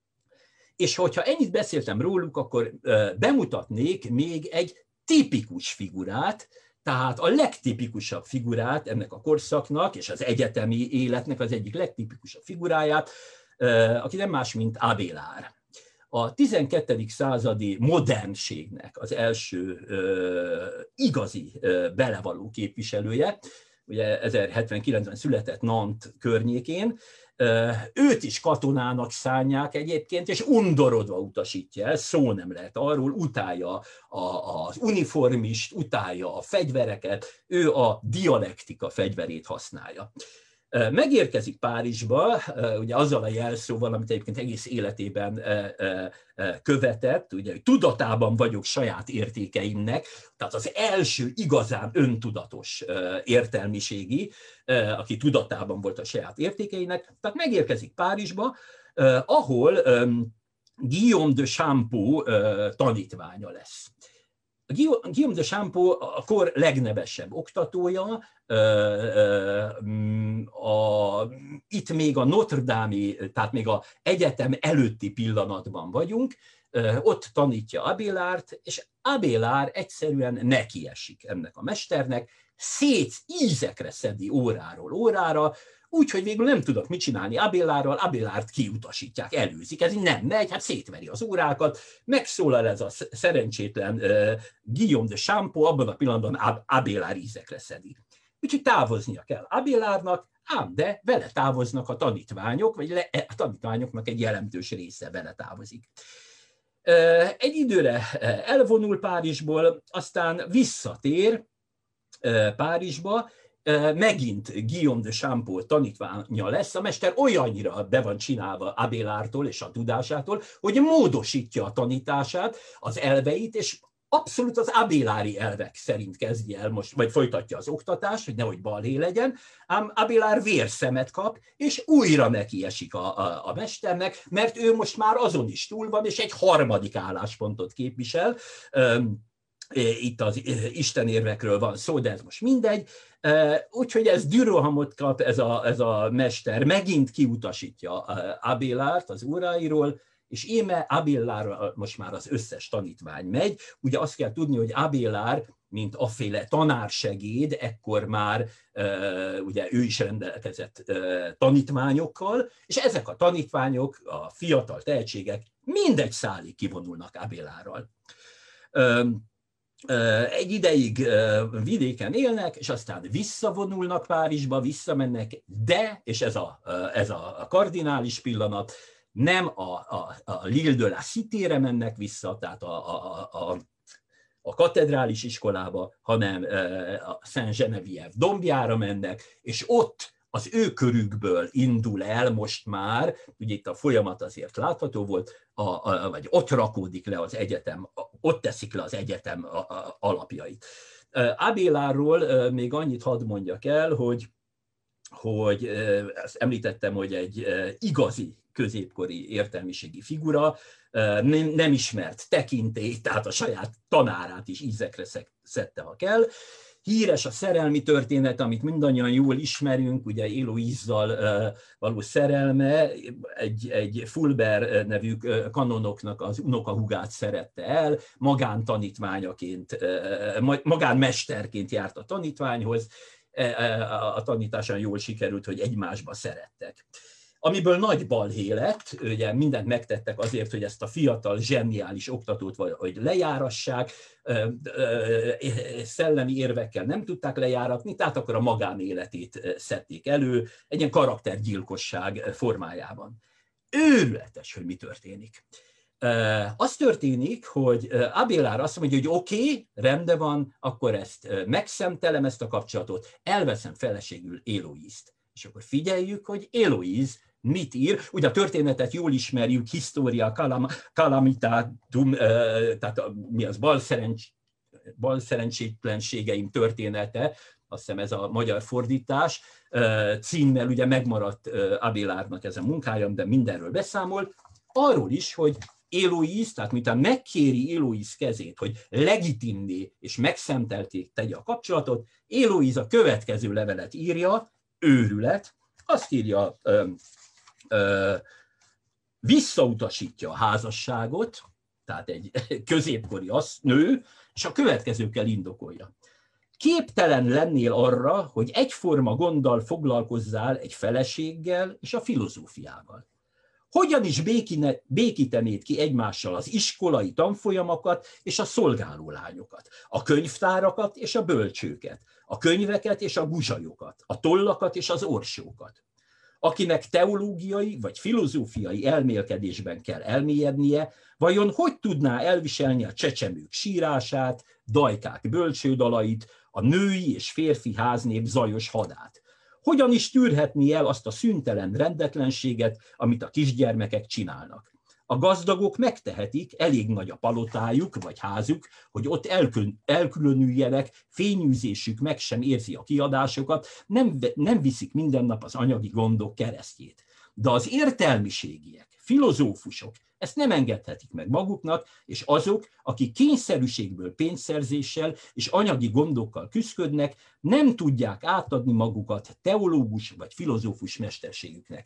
Speaker 1: És hogyha ennyit beszéltem róluk, akkor e, bemutatnék még egy tipikus figurát, tehát a legtipikusabb figurát ennek a korszaknak, és az egyetemi életnek az egyik legtipikusabb figuráját, e, aki nem más, mint Abélard. A tizenkettedik századi modernségnek az első ö, igazi ö, belevaló képviselője, ugye ezerhetvenkilencben született Nantes környékén, ö, őt is katonának szánják egyébként, és undorodva utasítja el, szó nem lehet arról, utálja a, az uniformist, utálja a fegyvereket, ő a dialektika fegyverét használja. Megérkezik Párizsba, ugye azzal a jelszóval, amit egyébként egész életében követett, ugye, hogy tudatában vagyok saját értékeimnek, tehát az első igazán öntudatos értelmiségi, aki tudatában volt a saját értékeinek, tehát megérkezik Párizsba, ahol Guillaume de Champeau tanítványa lesz. Guillaume de Champeau a kor legnevesebb oktatója, a, itt még a Notre Dame-i, tehát még az egyetem előtti pillanatban vagyunk, ott tanítja Abélárt, és Abélár egyszerűen nekiesik ennek a mesternek, szét ízekre szedi óráról órára, úgyhogy végül nem tudok mit csinálni Abélárral, Abélárt kiutasítják, előzik, ez nem megy, hát szétveri az órákat, megszólal ez a szerencsétlen uh, Guillaume de Champeau, abban a pillanatban Ab- Abélár ízekre szedi. Úgyhogy távoznia kell Abélárnak, ám de vele távoznak a tanítványok, vagy le, a tanítványoknak egy jelentős része vele távozik. Uh, egy időre elvonul Párizsból, aztán visszatér uh, Párizsba, megint Guillaume de Champeau tanítványa lesz, a mester olyannyira be van csinálva Abélártól és a tudásától, hogy módosítja a tanítását, az elveit, és abszolút az abélári elvek szerint kezdje el most, vagy folytatja az oktatást, hogy nehogy balhé legyen, ám Abélár vérszemet kap, és újra nekiesik a, a, a mesternek, mert ő most már azon is túl van, és egy harmadik álláspontot képvisel. Itt az istenérvekről van szó, de ez most mindegy. Úgyhogy ez dűrohamot kap ez a, ez a mester, megint kiutasítja Abélárt az óráiról, és íme Abélárra most már az összes tanítvány megy. Ugye azt kell tudni, hogy Abélár, mint afféle tanársegéd, ekkor már ugye ő is rendelkezett tanítványokkal, és ezek a tanítványok, a fiatal tehetségek mindegy szálig kivonulnak Abélárral. Egy ideig vidéken élnek, és aztán visszavonulnak Párizsba, visszamennek, de, és ez a, ez a kardinális pillanat, nem a, a, a L'Île de la Cité-re mennek vissza, tehát a, a, a, a katedrális iskolába, hanem a Saint-Geneviève dombjára mennek, és ott az ő körükből indul el most már, ugye itt a folyamat azért látható volt, a, a, vagy ott rakódik le az egyetem, ott teszik le az egyetem alapjait. Abélárról még annyit hadd mondjak el, hogy, hogy ezt említettem, hogy egy igazi középkori értelmiségi figura, nem, nem ismert tekintély, tehát a saját tanárát is ízekre szedte, ha kell. Híres a szerelmi történet, amit mindannyian jól ismerünk, ugye Héloïse-zal való szerelme, egy, egy Fulbert nevű kanonoknak az unokahúgát szerette el, magántanítványaként, magánmesterként járt a tanítványhoz, a tanításon jól sikerült, hogy egymásba szerettek. Amiből nagy balhé lett, ugye mindent megtettek azért, hogy ezt a fiatal, zseniális oktatót vagy lejárassák, szellemi érvekkel nem tudták lejáratni, tehát akkor a magánéletét szedték elő, egy ilyen karaktergyilkosság formájában. Őrületes, hogy mi történik. Az történik, hogy Abélár azt mondja, hogy oké, okay, rendben van, akkor ezt megszentelem, ezt a kapcsolatot, elveszem feleségül Héloïse-t. És akkor figyeljük, hogy Héloïse mit ír. Ugye a történetet jól ismerjük, Historia calam, calamitatum, tehát mi az balszerencs, balszerencsétlenségeim története, azt hiszem ez a magyar fordítás, címmel ugye megmaradt Abélárnak ez a munkája, de mindenről beszámol. Arról is, hogy Héloïse, tehát miután megkéri Héloïse kezét, hogy legitimné és megszentelték tegye a kapcsolatot, Héloïse a következő levelet írja, őrület, azt írja, ö, ö, visszautasítja a házasságot, tehát egy középkori az, nő, és a következőkkel indokolja. Képtelen lennél arra, hogy egyforma gonddal foglalkozzál egy feleséggel és a filozófiával. Hogyan is békine, békítenéd ki egymással az iskolai tanfolyamokat és a szolgálólányokat, a könyvtárakat és a bölcsőket, a könyveket és a guzsajokat, a tollakat és az orsókat. Akinek teológiai vagy filozófiai elmélkedésben kell elmélyednie, vajon hogy tudná elviselni a csecsemők sírását, dajkák bölcsődalait, a női és férfi háznép zajos hadát? Hogyan is tűrhetné el azt a szüntelen rendetlenséget, amit a kisgyermekek csinálnak? A gazdagok megtehetik, elég nagy a palotájuk vagy házuk, hogy ott elkül, elkülönüljenek, fényűzésük meg sem érzi a kiadásokat, nem, nem viszik minden nap az anyagi gondok keresztjét. De az értelmiségiek, filozófusok ezt nem engedhetik meg maguknak, és azok, akik kényszerűségből pénzszerzéssel és anyagi gondokkal küszködnek, nem tudják átadni magukat teológus vagy filozófus mesterségüknek.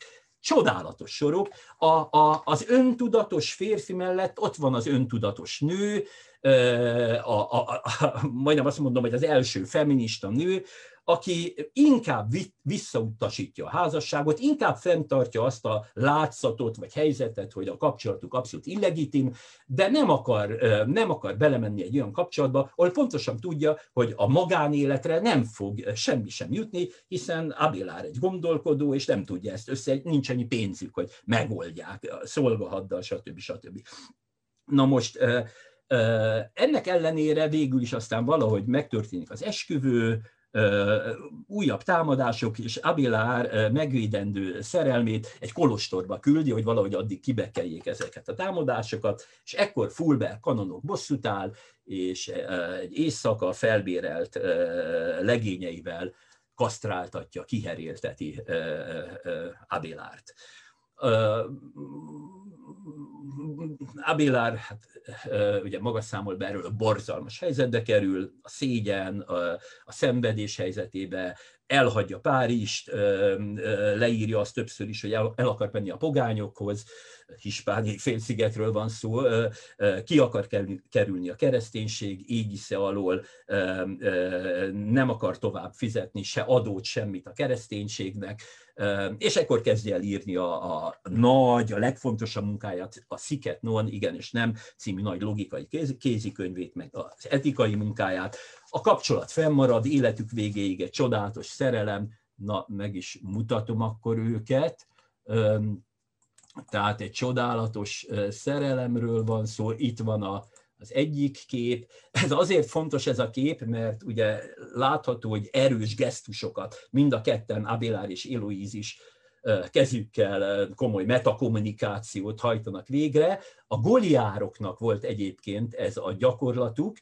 Speaker 1: csodálatos sorok. A, a, az öntudatos férfi mellett ott van az öntudatos nő, a, a, a, majdnem azt mondom, hogy az első feminista nő, aki inkább visszautasítja a házasságot, inkább fenntartja azt a látszatot vagy helyzetet, hogy a kapcsolatuk abszolút illegitim, de nem akar, nem akar belemenni egy olyan kapcsolatba, ahol pontosan tudja, hogy a magánéletre nem fog semmi sem jutni, hiszen Abélard egy gondolkodó, és nem tudja ezt össze, nincs annyi pénzük, hogy megoldják szolgahaddal, stb. stb. Na most ennek ellenére végül is aztán valahogy megtörténik az esküvő, újabb támadások, és Abélard megvédendő szerelmét egy kolostorba küldi, hogy valahogy addig kibekeljék ezeket a támadásokat, és ekkor Fulbert kanonok bosszút áll, és egy éjszaka felbérelt legényeivel kasztráltatja, kiherélteti Abélardt. Abélard hát, ugye maga számol be erről, a borzalmas helyzetbe kerül, a szégyen, a, a szenvedés helyzetébe, elhagyja Párizst, leírja azt többször is, hogy el, el akar menni a pogányokhoz, Hispániai félszigetről van szó, ki akar kerülni a kereszténység égisze alól, nem akar tovább fizetni se adót, semmit a kereszténységnek, és ekkor kezdje el írni a, a nagy, a legfontosabb munkáját, a Sic Non, igen és nem című nagy logikai kéz, kézikönyvét, meg az etikai munkáját. A kapcsolat fennmarad, életük végéig egy csodálatos szerelem, na meg is mutatom akkor őket. Tehát egy csodálatos szerelemről van szó, itt van a, az egyik kép. Ez azért fontos ez a kép, mert ugye látható, hogy erős gesztusokat mind a ketten, Abélard és Héloïse is kezükkel komoly metakommunikációt hajtanak végre. A Goliároknak volt egyébként ez a gyakorlatuk,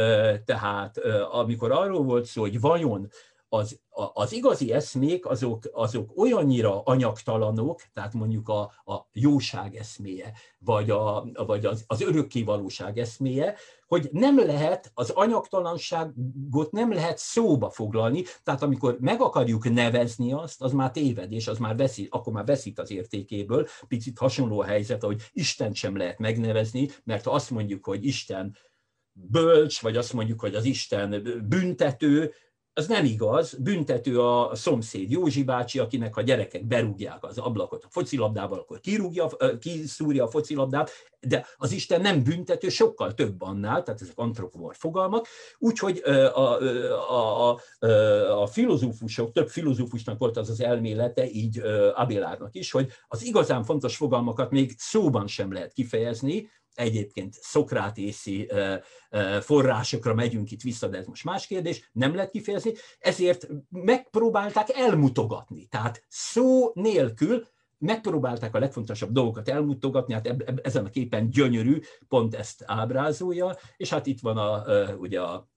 Speaker 1: tehát amikor arról volt szó, hogy vajon Az, az igazi eszmék azok, azok olyannyira anyagtalanok, tehát mondjuk a, a jóság eszméje, vagy, a, vagy az, az örökkévalóság eszméje, hogy nem lehet, az anyagtalanságot nem lehet szóba foglalni, tehát amikor meg akarjuk nevezni azt, az már tévedés, az már veszít, akkor már veszít az értékéből. Picit hasonló a helyzet, hogy Istent sem lehet megnevezni, mert ha azt mondjuk, hogy Isten bölcs, vagy azt mondjuk, hogy az Isten büntető, az nem igaz, büntető a szomszéd Józsi bácsi, akinek a gyerekek berúgják az ablakot a focilabdával, akkor kirúgja, kiszúrja a focilabdát, de az Isten nem büntető, sokkal több annál, tehát ezek antropomorf fogalmak, úgyhogy a, a, a, a filozófusok, több filozófusnak volt az az elmélete, így Abélardnak is, hogy az igazán fontos fogalmakat még szóban sem lehet kifejezni. Egyébként szokrátészi forrásokra megyünk itt vissza, de ez most más kérdés, nem lehet kifejezni, ezért megpróbálták elmutogatni, tehát szó nélkül megpróbálták a legfontosabb dolgokat elmutogatni, hát ezen a képen gyönyörű, pont ezt ábrázolja, és hát itt van a, ugye a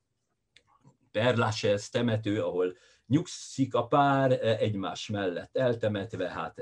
Speaker 1: Père Lachaise temető, ahol nyugszik a pár egymás mellett eltemetve, hát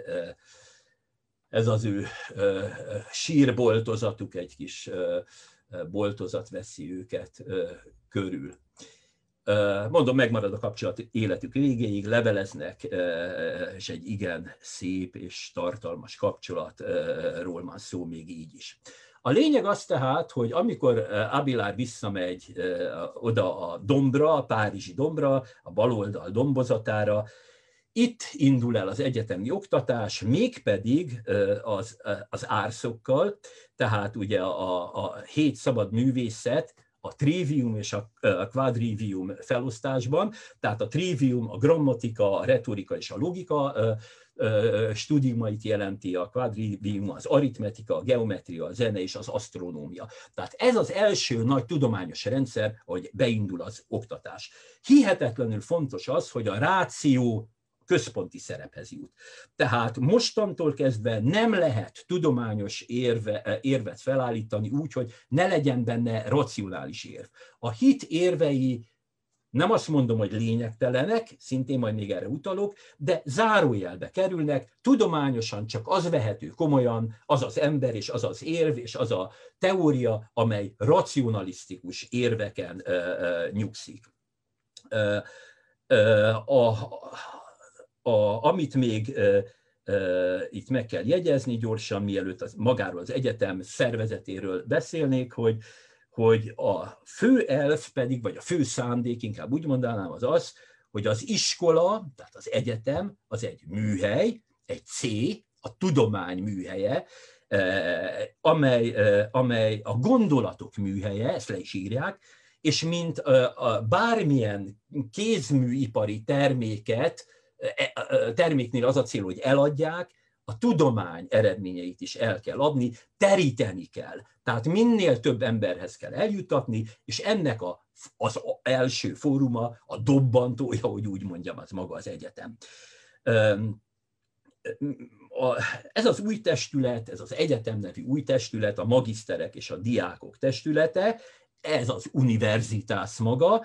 Speaker 1: ez az ő ö, sírboltozatuk, egy kis ö, boltozat veszi őket ö, körül. Ö, mondom, megmarad a kapcsolat életük végéig, leveleznek, ö, és egy igen szép és tartalmas kapcsolatról van szó még így is. A lényeg az tehát, hogy amikor Abélard visszamegy ö, oda a dombra, a párizsi dombra, a baloldal dombozatára, itt indul el az egyetemi oktatás, mégpedig az, az árszokkal, tehát ugye a, a hét szabad művészet, a trivium és a quadrivium felosztásban, tehát a trivium a grammatika, a retorika és a logika studiumait jelenti, a quadrivium az aritmetika, a geometria, a zene és az asztronómia. Tehát ez az első nagy tudományos rendszer, hogy beindul az oktatás. Hihetetlenül fontos az, hogy a ráció központi szerephez jut. Tehát mostantól kezdve nem lehet tudományos érve, érvet felállítani úgy, hogy ne legyen benne racionális érv. A hit érvei nem azt mondom, hogy lényegtelenek, szintén majd még erre utalok, de zárójelbe kerülnek, tudományosan csak az vehető komolyan, az az ember és az az érv és az a teória, amely racionalisztikus érveken ö, ö, nyugszik. Ö, ö, a, A, amit még itt meg kell jegyezni gyorsan, mielőtt az, magáról az egyetem szervezetéről beszélnék, hogy, hogy a fő elv pedig, vagy a fő szándék, inkább úgy mondanám, az az, hogy az iskola, tehát az egyetem, az egy műhely, egy cég, a tudomány műhelye, amely, amely a gondolatok műhelye, ezt le is írják, és mint a bármilyen kézműipari terméket, terméknél az a cél, hogy eladják, a tudomány eredményeit is el kell adni, teríteni kell. Tehát minél több emberhez kell eljutatni, és ennek a, az első fóruma, a dobbantója, hogy úgy mondjam, az maga az egyetem. Ez az új testület, ez az egyetem nevű új testület, a magiszterek és a diákok testülete, ez az univerzitás maga,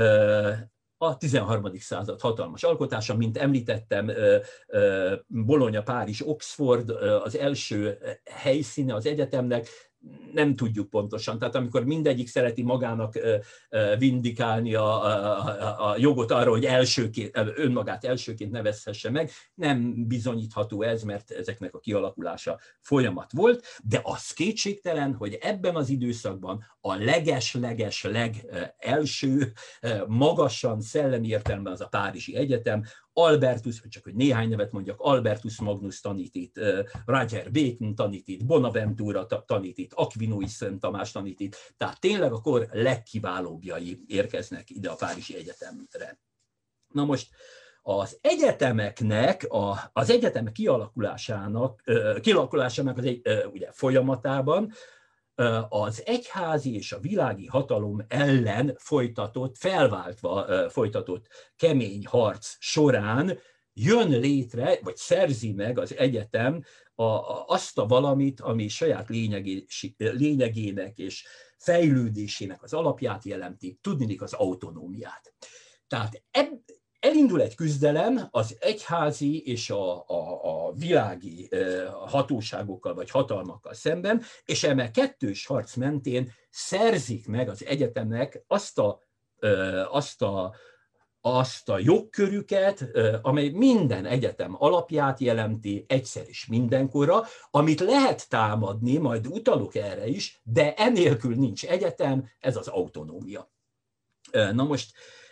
Speaker 1: a tizenharmadik század hatalmas alkotása, mint említettem, Bologna, Párizs, Oxford az első helyszíne az egyetemnek, nem tudjuk pontosan. Tehát amikor mindegyik szereti magának vindikálni a, a, a jogot arra, hogy elsőként, önmagát elsőként nevezhesse meg, nem bizonyítható ez, mert ezeknek a kialakulása folyamat volt, de az kétségtelen, hogy ebben az időszakban a leges-leges legelső, magasan szellemi értelemben az a Párizsi Egyetem, Albertus, csak hogy néhány nevet mondjak, Albertus Magnus tanít itt, Roger Bacon tanít itt, Bonaventura tanít itt, Aquinas Szent Tamás tanít itt, tehát tényleg a kor legkiválóbbjai érkeznek ide a Párizsi Egyetemre. Na most az egyetemeknek, a, az egyetemek kialakulásának, kialakulásának az egy, ugye, folyamatában az egyházi és a világi hatalom ellen folytatott, felváltva folytatott kemény harc során jön létre, vagy szerzi meg az egyetem a, a, azt a valamit, ami saját lényegé, lényegének és fejlődésének az alapját jelenti, tudniillik az autonómiát. Tehát eb, elindul egy küzdelem az egyházi és a, a, a világi hatóságokkal vagy hatalmakkal szemben, és eme kettős harc mentén szerzik meg az egyetemnek azt a, azt a, azt a jogkörüket, amely minden egyetem alapját jelenti egyszer és mindenkorra, amit lehet támadni, majd utalok erre is, de enélkül nincs egyetem, ez az autonómia. Na most,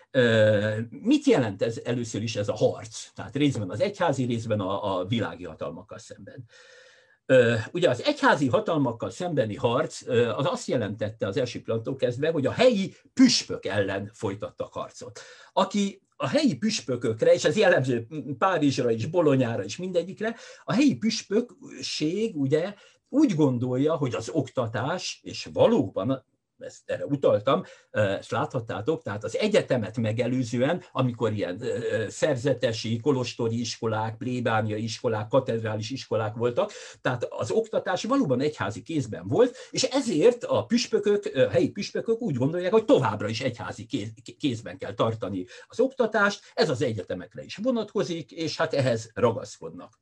Speaker 1: mit jelent ez először is ez a harc? Tehát részben az egyházi, részben a, a világi hatalmakkal szemben. Ugye az egyházi hatalmakkal szembeni harc az azt jelentette az első pillanattól kezdve, hogy a helyi püspök ellen folytattak harcot. Aki a helyi püspökökre, és ez jellemző Párizsra és Bolonyára és mindegyikre, a helyi püspökség ugye úgy gondolja, hogy az oktatás, és valóban ezt erre utaltam, ezt láthattátok, tehát az egyetemet megelőzően, amikor ilyen szerzetesi, kolostori iskolák, plébániai iskolák, katedrális iskolák voltak, tehát az oktatás valóban egyházi kézben volt, és ezért a püspökök, a helyi püspökök úgy gondolják, hogy továbbra is egyházi kézben kell tartani az oktatást, ez az egyetemekre is vonatkozik, és hát ehhez ragaszkodnak.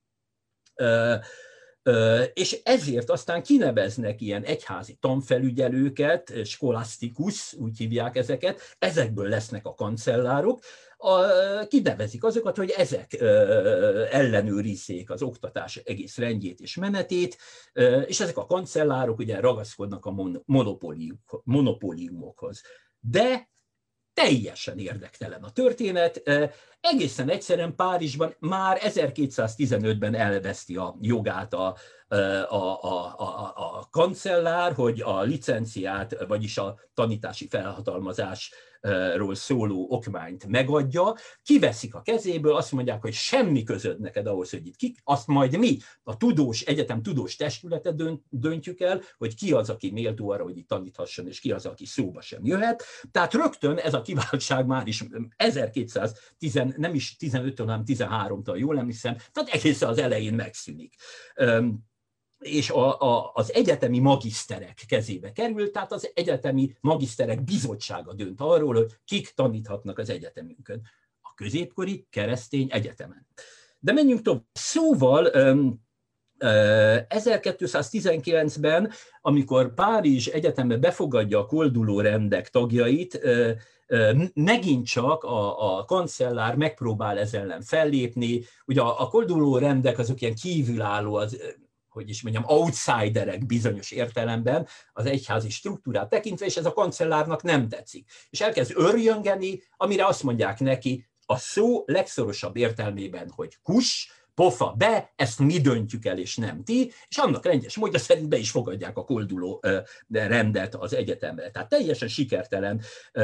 Speaker 1: És ezért aztán kineveznek ilyen egyházi tanfelügyelőket, scholasticus, úgy hívják ezeket, ezekből lesznek a kancellárok, kinevezik azokat, hogy ezek ellenőrizzék az oktatás egész rendjét és menetét, és ezek a kancellárok ugye ragaszkodnak a monopóliumokhoz. De teljesen érdektelen a történet. Egészen egyszerűen Párizsban már ezerkétszáztizenötben elveszti a jogát a, a, a, a, a kancellár, hogy a licenciát, vagyis a tanítási felhatalmazásról szóló okmányt megadja, kiveszik a kezéből, azt mondják, hogy semmi közöd neked ahhoz, hogy itt ki, azt majd mi, a tudós egyetem tudós testülete döntjük el, hogy ki az, aki méltó arra, hogy itt taníthasson, és ki az, aki szóba sem jöhet. Tehát rögtön ez a kiváltság már is ezerkétszáztíz, nem is tizenöttől, hanem tizenháromtól, jól emlékszem, tehát egészen az elején megszűnik. És a, a, az egyetemi magiszterek kezébe kerül, tehát az egyetemi magiszterek bizottsága dönt arról, hogy kik taníthatnak az egyetemünkön. A középkori keresztény egyetemen. De menjünk tovább. Szóval ezerkétszáztizenkilencben, amikor Párizs egyetembe befogadja a kolduló rendek tagjait, megint csak a, a kancellár megpróbál ez ellen fellépni. Ugye a, a kolduló rendek azok ilyen kívülálló, az, hogy is mondjam, outsiderek bizonyos értelemben az egyházi struktúrát tekintve, és ez a kancellárnak nem tetszik. És elkezd örjöngeni, amire azt mondják neki a szó legszorosabb értelmében, hogy kus, pofa be, ezt mi döntjük el, és nem ti, és annak rendes módja szerint be is fogadják a kolduló rendet az egyetemre. Tehát teljesen sikertelen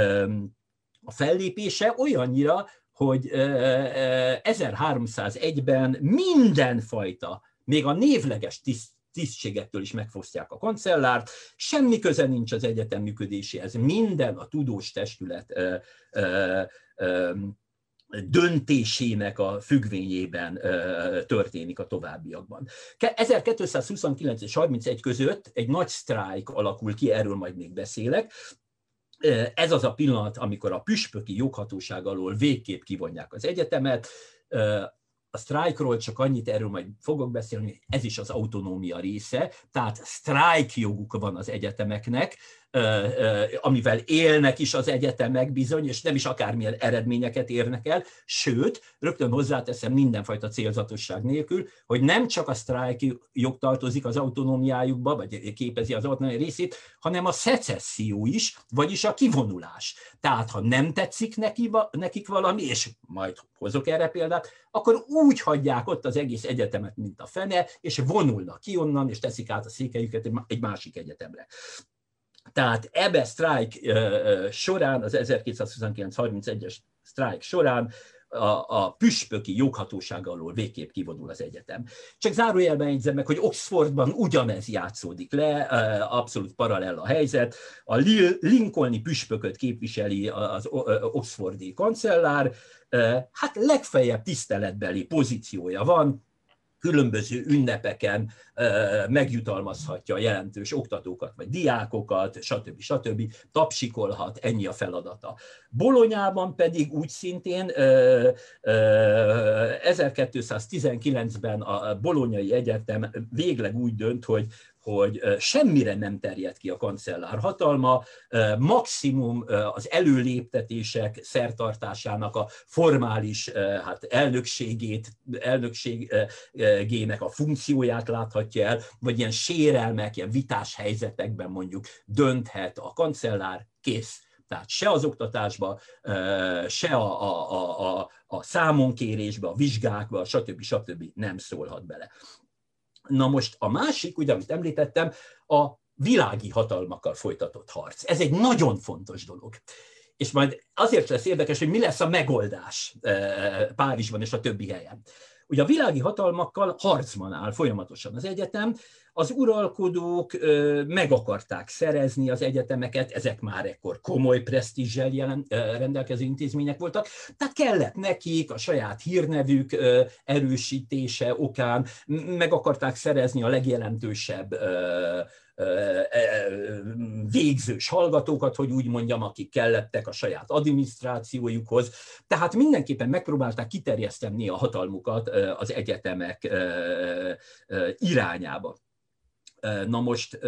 Speaker 1: a fellépése, olyannyira, hogy ezerháromszázegyben mindenfajta, még a névleges tiszt, tisztségektől is megfosztják a kancellárt, semmi köze nincs az egyetem működéséhez, minden a tudós testület ö, ö, ö, döntésének a függvényében ö, történik a továbbiakban. ezerkétszázhuszonkilenc és harmincegy között egy nagy sztrájk alakul ki, erről majd még beszélek. Ez az a pillanat, amikor a püspöki joghatóság alól végképp kivonják az egyetemet. A sztrájkról csak annyit, erről majd fogok beszélni, hogy ez is az autonómia része, tehát sztrájkjoguk van az egyetemeknek, amivel élnek is az egyetemek bizony, és nem is akármilyen eredményeket érnek el, sőt, rögtön hozzáteszem mindenfajta célzatosság nélkül, hogy nem csak a sztrájkjog tartozik az autonómiájukba, vagy képezi az autonómia részét, hanem a szecesszió is, vagyis a kivonulás. Tehát, ha nem tetszik neki, nekik valami, és majd hozok erre példát, akkor úgy hagyják ott az egész egyetemet, mint a fene, és vonulnak ki onnan, és teszik át a székelyüket egy másik egyetemre. Tehát ebbe sztrájk során, az ezerkétszázhuszonkilenc harmincegyes sztrájk során a, a püspöki joghatóság alól végképp kivonul az egyetem. Csak zárójelben jegyzem meg, hogy Oxfordban ugyanez játszódik le, abszolút paralel a helyzet. A lincolni püspököt képviseli az oxfordi kancellár, hát legfeljebb tiszteletbeli pozíciója van, különböző ünnepeken megjutalmazhatja a jelentős oktatókat vagy diákokat, stb. stb. Tapsikolhat, ennyi a feladata. Bolonyában pedig úgy szintén ezerkétszáztizenkilencben a Bolonyai Egyetem végleg úgy dönt, hogy hogy semmire nem terjed ki a kancellár hatalma, maximum az előléptetések szertartásának a formális hát elnökségét, elnökségének a funkcióját láthatja el, vagy ilyen sérelmek, ilyen vitás helyzetekben mondjuk dönthet a kancellár, kész. Tehát se az oktatásba, se a, a, a, a, a számonkérésbe, a vizsgákba, stb. stb. Nem szólhat bele. Na most a másik, ugye, amit említettem, a világi hatalmakkal folytatott harc. Ez egy nagyon fontos dolog. És majd azért lesz érdekes, hogy mi lesz a megoldás Párizsban és a többi helyen. Ugye a világi hatalmakkal harcban áll folyamatosan az egyetem, az uralkodók meg akarták szerezni az egyetemeket, ezek már ekkor komoly presztízsel jelen, rendelkező intézmények voltak, tehát kellett nekik a saját hírnevük erősítése okán, meg akarták szerezni a legjelentősebb végzős hallgatókat, hogy úgy mondjam, akik kellettek a saját adminisztrációjukhoz. Tehát mindenképpen megpróbálták kiterjeszteni a hatalmukat az egyetemek irányába. Na most,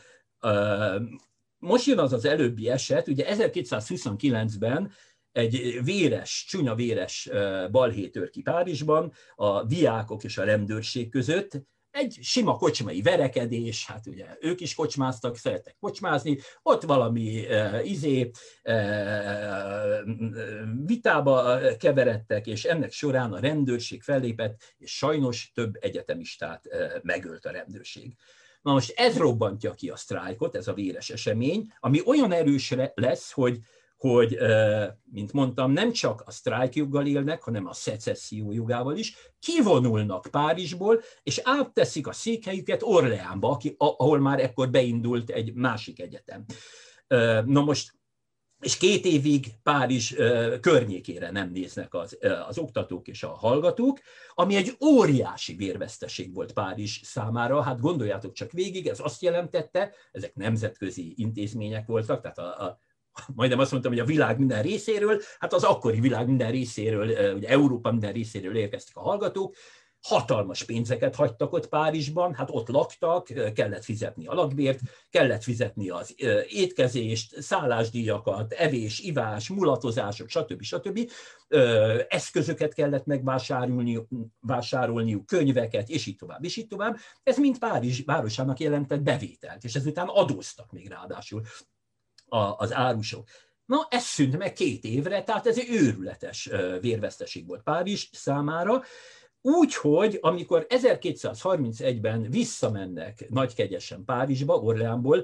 Speaker 1: most jön az az előbbi eset, ugye ezerkétszázhuszonkilencben egy véres, csúnya véres balhé tör ki Párizsban a diákok és a rendőrség között, egy sima kocsmai verekedés, hát ugye ők is kocsmáztak, szerettek kocsmázni, ott valami uh, izé uh, vitába keveredtek, és ennek során a rendőrség fellépett, és sajnos több egyetemistát uh, megölt a rendőrség. Na most ez robbantja ki a sztrájkot, ez a véres esemény, ami olyan erős lesz, hogy hogy, mint mondtam, nem csak a sztrájkjoggal élnek, hanem a szecesszió jogával is, kivonulnak Párizsból, és átteszik a székhelyüket Orleánba, ahol már ekkor beindult egy másik egyetem. Na most, és két évig Párizs környékére nem néznek az, az oktatók és a hallgatók, ami egy óriási vérveszteség volt Párizs számára. Hát gondoljátok csak végig, ez azt jelentette, ezek nemzetközi intézmények voltak, tehát a, a majdnem azt mondtam, hogy a világ minden részéről, hát az akkori világ minden részéről, ugye Európa minden részéről érkeztek a hallgatók, hatalmas pénzeket hagytak ott Párizsban, hát ott laktak, kellett fizetni a lakbért, kellett fizetni az étkezést, szállásdíjakat, evés, ivás, mulatozások, stb. stb. Eszközöket kellett megvásárolniuk, vásárolniuk, könyveket, és így tovább, és így tovább. Ez mind Párizs városának jelentett bevételt, és ezután adóztak még ráadásul az árusok. Na, ez szűnt meg két évre, tehát ez egy őrületes vérveszteség volt Párizs számára, úgyhogy amikor ezerkétszázharmincegyben visszamennek nagykegyesen Párizsba, Orleánból,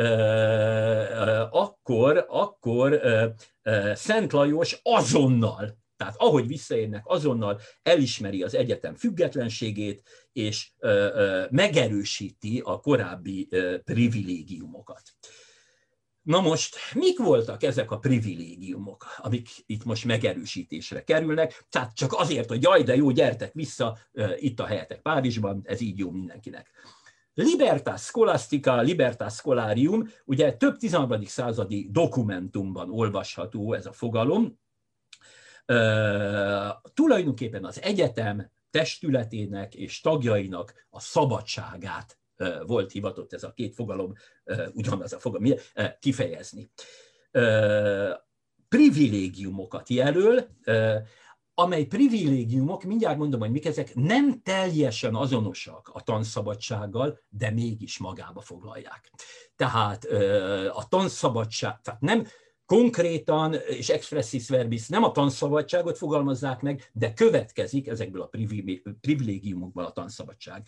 Speaker 1: akkor, akkor Szent Lajos azonnal, tehát ahogy visszaérnek, azonnal elismeri az egyetem függetlenségét, és megerősíti a korábbi privilégiumokat. Na most, mik voltak ezek a privilégiumok, amik itt most megerősítésre kerülnek? Tehát csak azért, hogy jaj, de jó, gyertek vissza, itt a helyetek Párizsban, ez így jó mindenkinek. Libertas Scholastica, Libertas Scholarium, ugye több tizenharmadik századi dokumentumban olvasható ez a fogalom. Uh, tulajdonképpen az egyetem testületének és tagjainak a szabadságát volt hivatott ez a két fogalom, ugyanaz a fogalom, kifejezni. Privilégiumokat jelöl, amely privilégiumok, mindjárt mondom, hogy mik ezek, nem teljesen azonosak a tanszabadsággal, de mégis magába foglalják. Tehát a tanszabadság, tehát nem konkrétan és expressis verbis nem a tanszabadságot fogalmazzák meg, de következik ezekből a privilégiumokból a tanszabadság.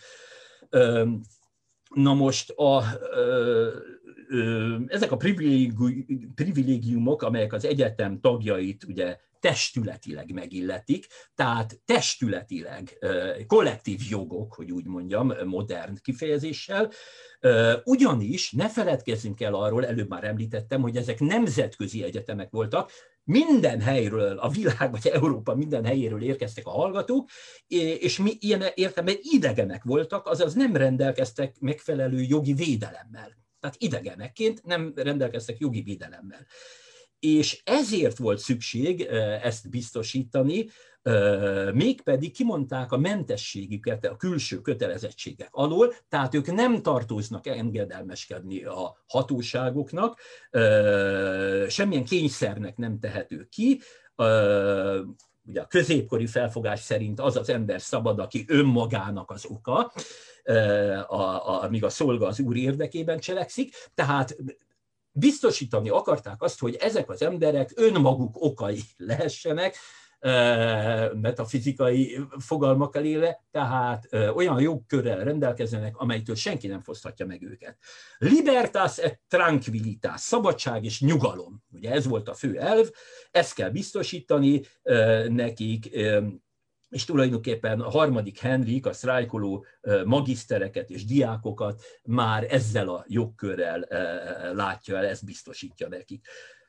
Speaker 1: Na most a, ö, ö, ezek a privilégiumok, amelyek az egyetem tagjait ugye testületileg megilletik, tehát testületileg kollektív jogok, hogy úgy mondjam, modern kifejezéssel, ugyanis ne feledkezzünk el arról, előbb már említettem, hogy ezek nemzetközi egyetemek voltak, minden helyről, a világ vagy Európa minden helyéről érkeztek a hallgatók, és mi ilyen értelemben idegenek voltak, azaz nem rendelkeztek megfelelő jogi védelemmel. Tehát idegenekként nem rendelkeztek jogi védelemmel. És ezért volt szükség ezt biztosítani, mégpedig kimondták a mentességüket a külső kötelezettségek alól, tehát ők nem tartoznak engedelmeskedni a hatóságoknak, semmilyen kényszernek nem tehető ki. Ugye a középkori felfogás szerint az az ember szabad, aki önmagának az oka, amíg a szolga az úr érdekében cselekszik, tehát biztosítani akarták azt, hogy ezek az emberek önmaguk okai lehessenek, metafizikai fogalmakkal élve, tehát olyan jogkörrel rendelkezzenek, amelytől senki nem foszthatja meg őket. Libertas et tranquilitas, szabadság és nyugalom, ugye ez volt a fő elv, ezt kell biztosítani nekik, és tulajdonképpen a harmadik Henrik a sztrájkoló magisztereket és diákokat már ezzel a jogkörrel látja el, ezt biztosítja nekik.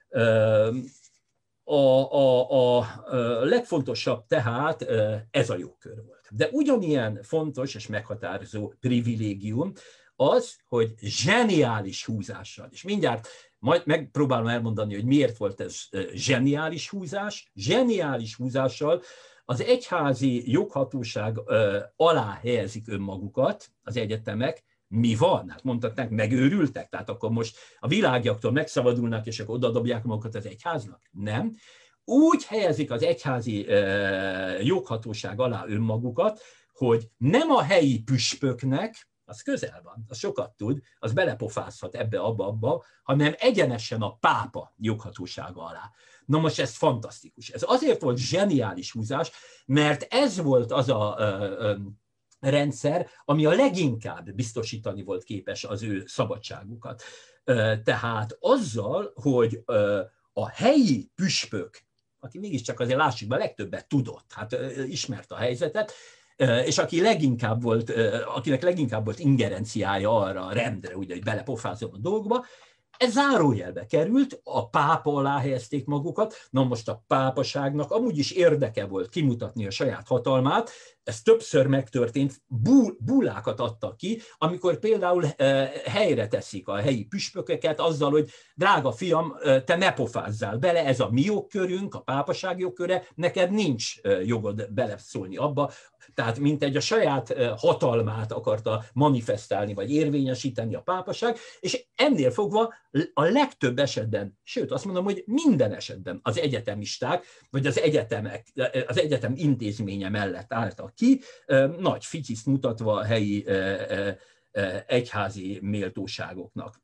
Speaker 1: A, a, a legfontosabb tehát ez a jogkör volt. De ugyanilyen fontos és meghatározó privilégium az, hogy zseniális húzással, és mindjárt majd megpróbálom elmondani, hogy miért volt ez zseniális húzás, zseniális húzással az egyházi joghatóság alá helyezik önmagukat az egyetemek. Mi van? Hát mondhatnánk, megőrültek? Tehát akkor most a világiaktól megszabadulnak, és akkor odadobják magukat az egyháznak? Nem. Úgy helyezik az egyházi joghatóság alá önmagukat, hogy nem a helyi püspöknek, az közel van, az sokat tud, az belepofázhat ebbe, abba, abba, hanem egyenesen a pápa joghatósága alá. Na most ez fantasztikus. Ez azért volt zseniális húzás, mert ez volt az a ö, ö, rendszer, ami a leginkább biztosítani volt képes az ő szabadságukat. Ö, tehát azzal, hogy ö, a helyi püspök, aki mégiscsak azért lássuk be, a legtöbbet tudott, hát ö, ismert a helyzetet, és aki leginkább volt, akinek leginkább volt ingerenciája arra a rendre, ugye, hogy belepofázom a dolgba, Ez zárójelbe került, a pápa alá helyezték magukat, na most a pápaságnak amúgy is érdeke volt kimutatni a saját hatalmát, ez többször megtörtént, bú, búlákat adtak ki, amikor például e, helyre teszik a helyi püspököket azzal, hogy drága fiam, te ne pofázzál bele, ez a mi jogkörünk, a pápaság jogköre, neked nincs jogod beleszólni abba, tehát mintegy a saját hatalmát akarta manifestálni, vagy érvényesíteni a pápaság, és ennél fogva a legtöbb esetben, sőt azt mondom, hogy minden esetben az egyetemisták, vagy az egyetemek, az egyetem intézménye mellett álltak ki, nagy fityiszt mutatva a helyi egyházi méltóságoknak.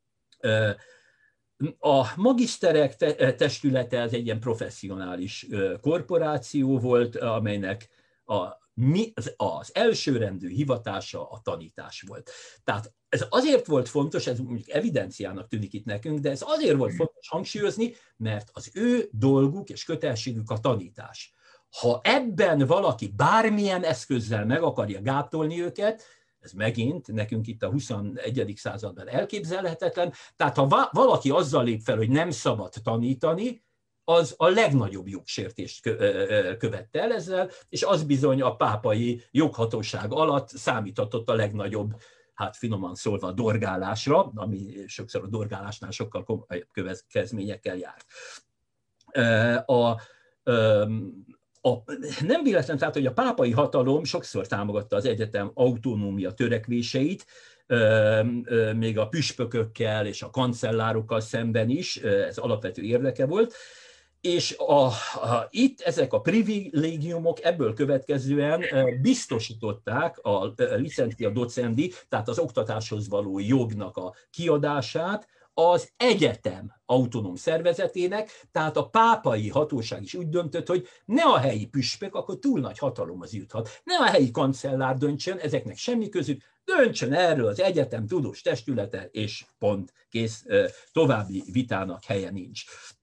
Speaker 1: A magiszterek testülete az egy ilyen professzionális korporáció volt, amelynek a Mi, az, az elsőrendű hivatása a tanítás volt. Tehát ez azért volt fontos, ez mondjuk evidenciának tűnik itt nekünk, de ez azért volt fontos hangsúlyozni, mert az ő dolguk és kötelességük a tanítás. Ha ebben valaki bármilyen eszközzel meg akarja gátolni őket, ez megint nekünk itt a huszonegyedik században elképzelhetetlen, tehát ha valaki azzal lép fel, hogy nem szabad tanítani, az a legnagyobb jogsértést követte el ezzel, és az bizony a pápai joghatóság alatt számíthatott a legnagyobb, hát finoman szólva, dorgálásra, ami sokszor a dorgálásnál sokkal komolyabb következményekkel járt. A, a, nem véletlen tehát, hogy a pápai hatalom sokszor támogatta az egyetem autonómia törekvéseit, még a püspökökkel és a kancellárokkal szemben is, ez alapvető érdeke volt, és a, a, itt ezek a privilégiumok ebből következően biztosították a licencia docendi, tehát az oktatáshoz való jognak a kiadását az egyetem autonóm szervezetének, tehát a pápai hatóság is úgy döntött, hogy ne a helyi püspök, akkor túl nagy hatalomhoz juthat, ne a helyi kancellár döntsön, ezeknek semmi közük, döntsön erről az egyetem tudós testülete, és pont, kész, további vitának helye nincs.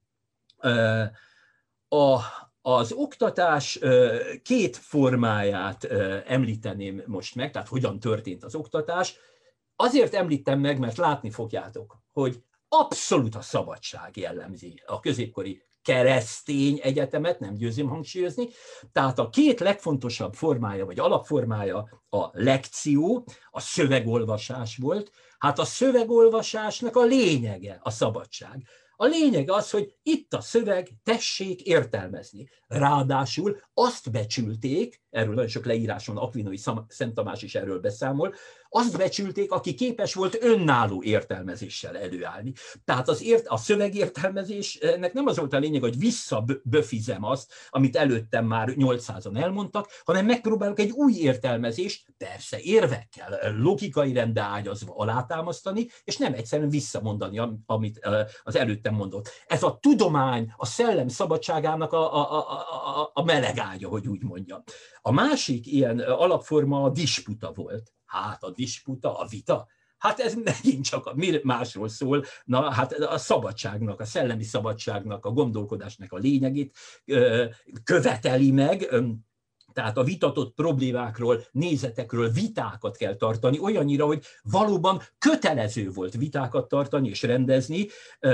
Speaker 1: A, az oktatás két formáját említeném most meg, tehát hogyan történt az oktatás. Azért említem meg, mert látni fogjátok, hogy abszolút a szabadság jellemzi a középkori keresztény egyetemet, nem győzöm hangsúlyozni. Tehát a két legfontosabb formája, vagy alapformája a lekció, a szövegolvasás volt. Hát a szövegolvasásnak a lényege a szabadság. A lényeg az, hogy itt a szöveg, tessék értelmezni. Ráadásul azt becsülték, erről nagyon sok leírás van, Akvinói Szent Tamás is erről beszámol, azt becsülték, aki képes volt önálló értelmezéssel előállni. Tehát az ért, a szövegértelmezésnek nem az volt a lényeg, hogy visszaböfizem azt, amit előttem már nyolcszázan elmondtak, hanem megpróbálok egy új értelmezést, persze érvekkel, logikai rendbe ágyazva alátámasztani, és nem egyszerűen visszamondani, amit az előttem mondott. Ez a tudomány, a szellem szabadságának a, a, a, a melegágya, hogy úgy mondjam. A másik ilyen alapforma a disputa volt. Hát a disputa, a vita, hát ez megint csak a, másról szól, na hát a szabadságnak, a szellemi szabadságnak, a gondolkodásnak a lényegét követeli meg, tehát a vitatott problémákról, nézetekről vitákat kell tartani, olyannyira, hogy valóban kötelező volt vitákat tartani és rendezni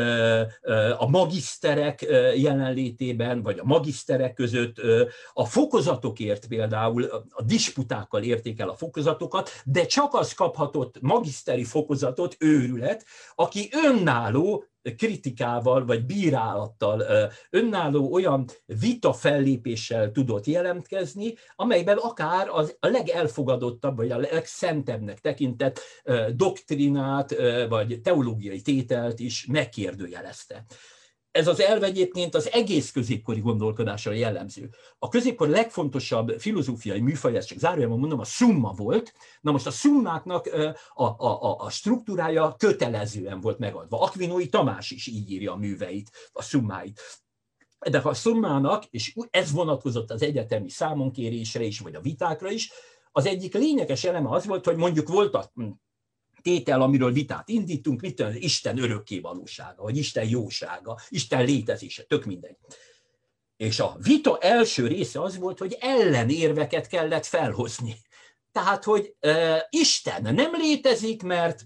Speaker 1: a magiszterek jelenlétében, vagy a magiszterek között. A fokozatokért például a disputákkal érték el a fokozatokat, de csak az kaphatott magiszteri fokozatot, őrület, aki önálló kritikával vagy bírálattal, önálló olyan vita fellépéssel tudott jelentkezni, amelyben akár az a legelfogadottabb, vagy a legszentebbnek tekintett doktrinát, vagy teológiai tételt is megkérdőjelezte. Ez az elv egyébként az egész középkori gondolkodásra jellemző. A középkor legfontosabb filozófiai műfaj, ezt csak zárójelben mondom, a szumma volt. Na most a szummáknak a, a, a struktúrája kötelezően volt megadva. Akvinói Tamás is így írja a műveit, a szummáit. De a szummának, és ez vonatkozott az egyetemi számonkérésre is, vagy a vitákra is, az egyik lényeges eleme az volt, hogy mondjuk volt a tétel, amiről vitát indítunk, mit tudom, Isten örökké valósága, vagy Isten jósága, Isten létezése, tök mindegy. És a vita első része az volt, hogy ellenérveket kellett felhozni. Tehát, hogy e, Isten nem létezik, mert most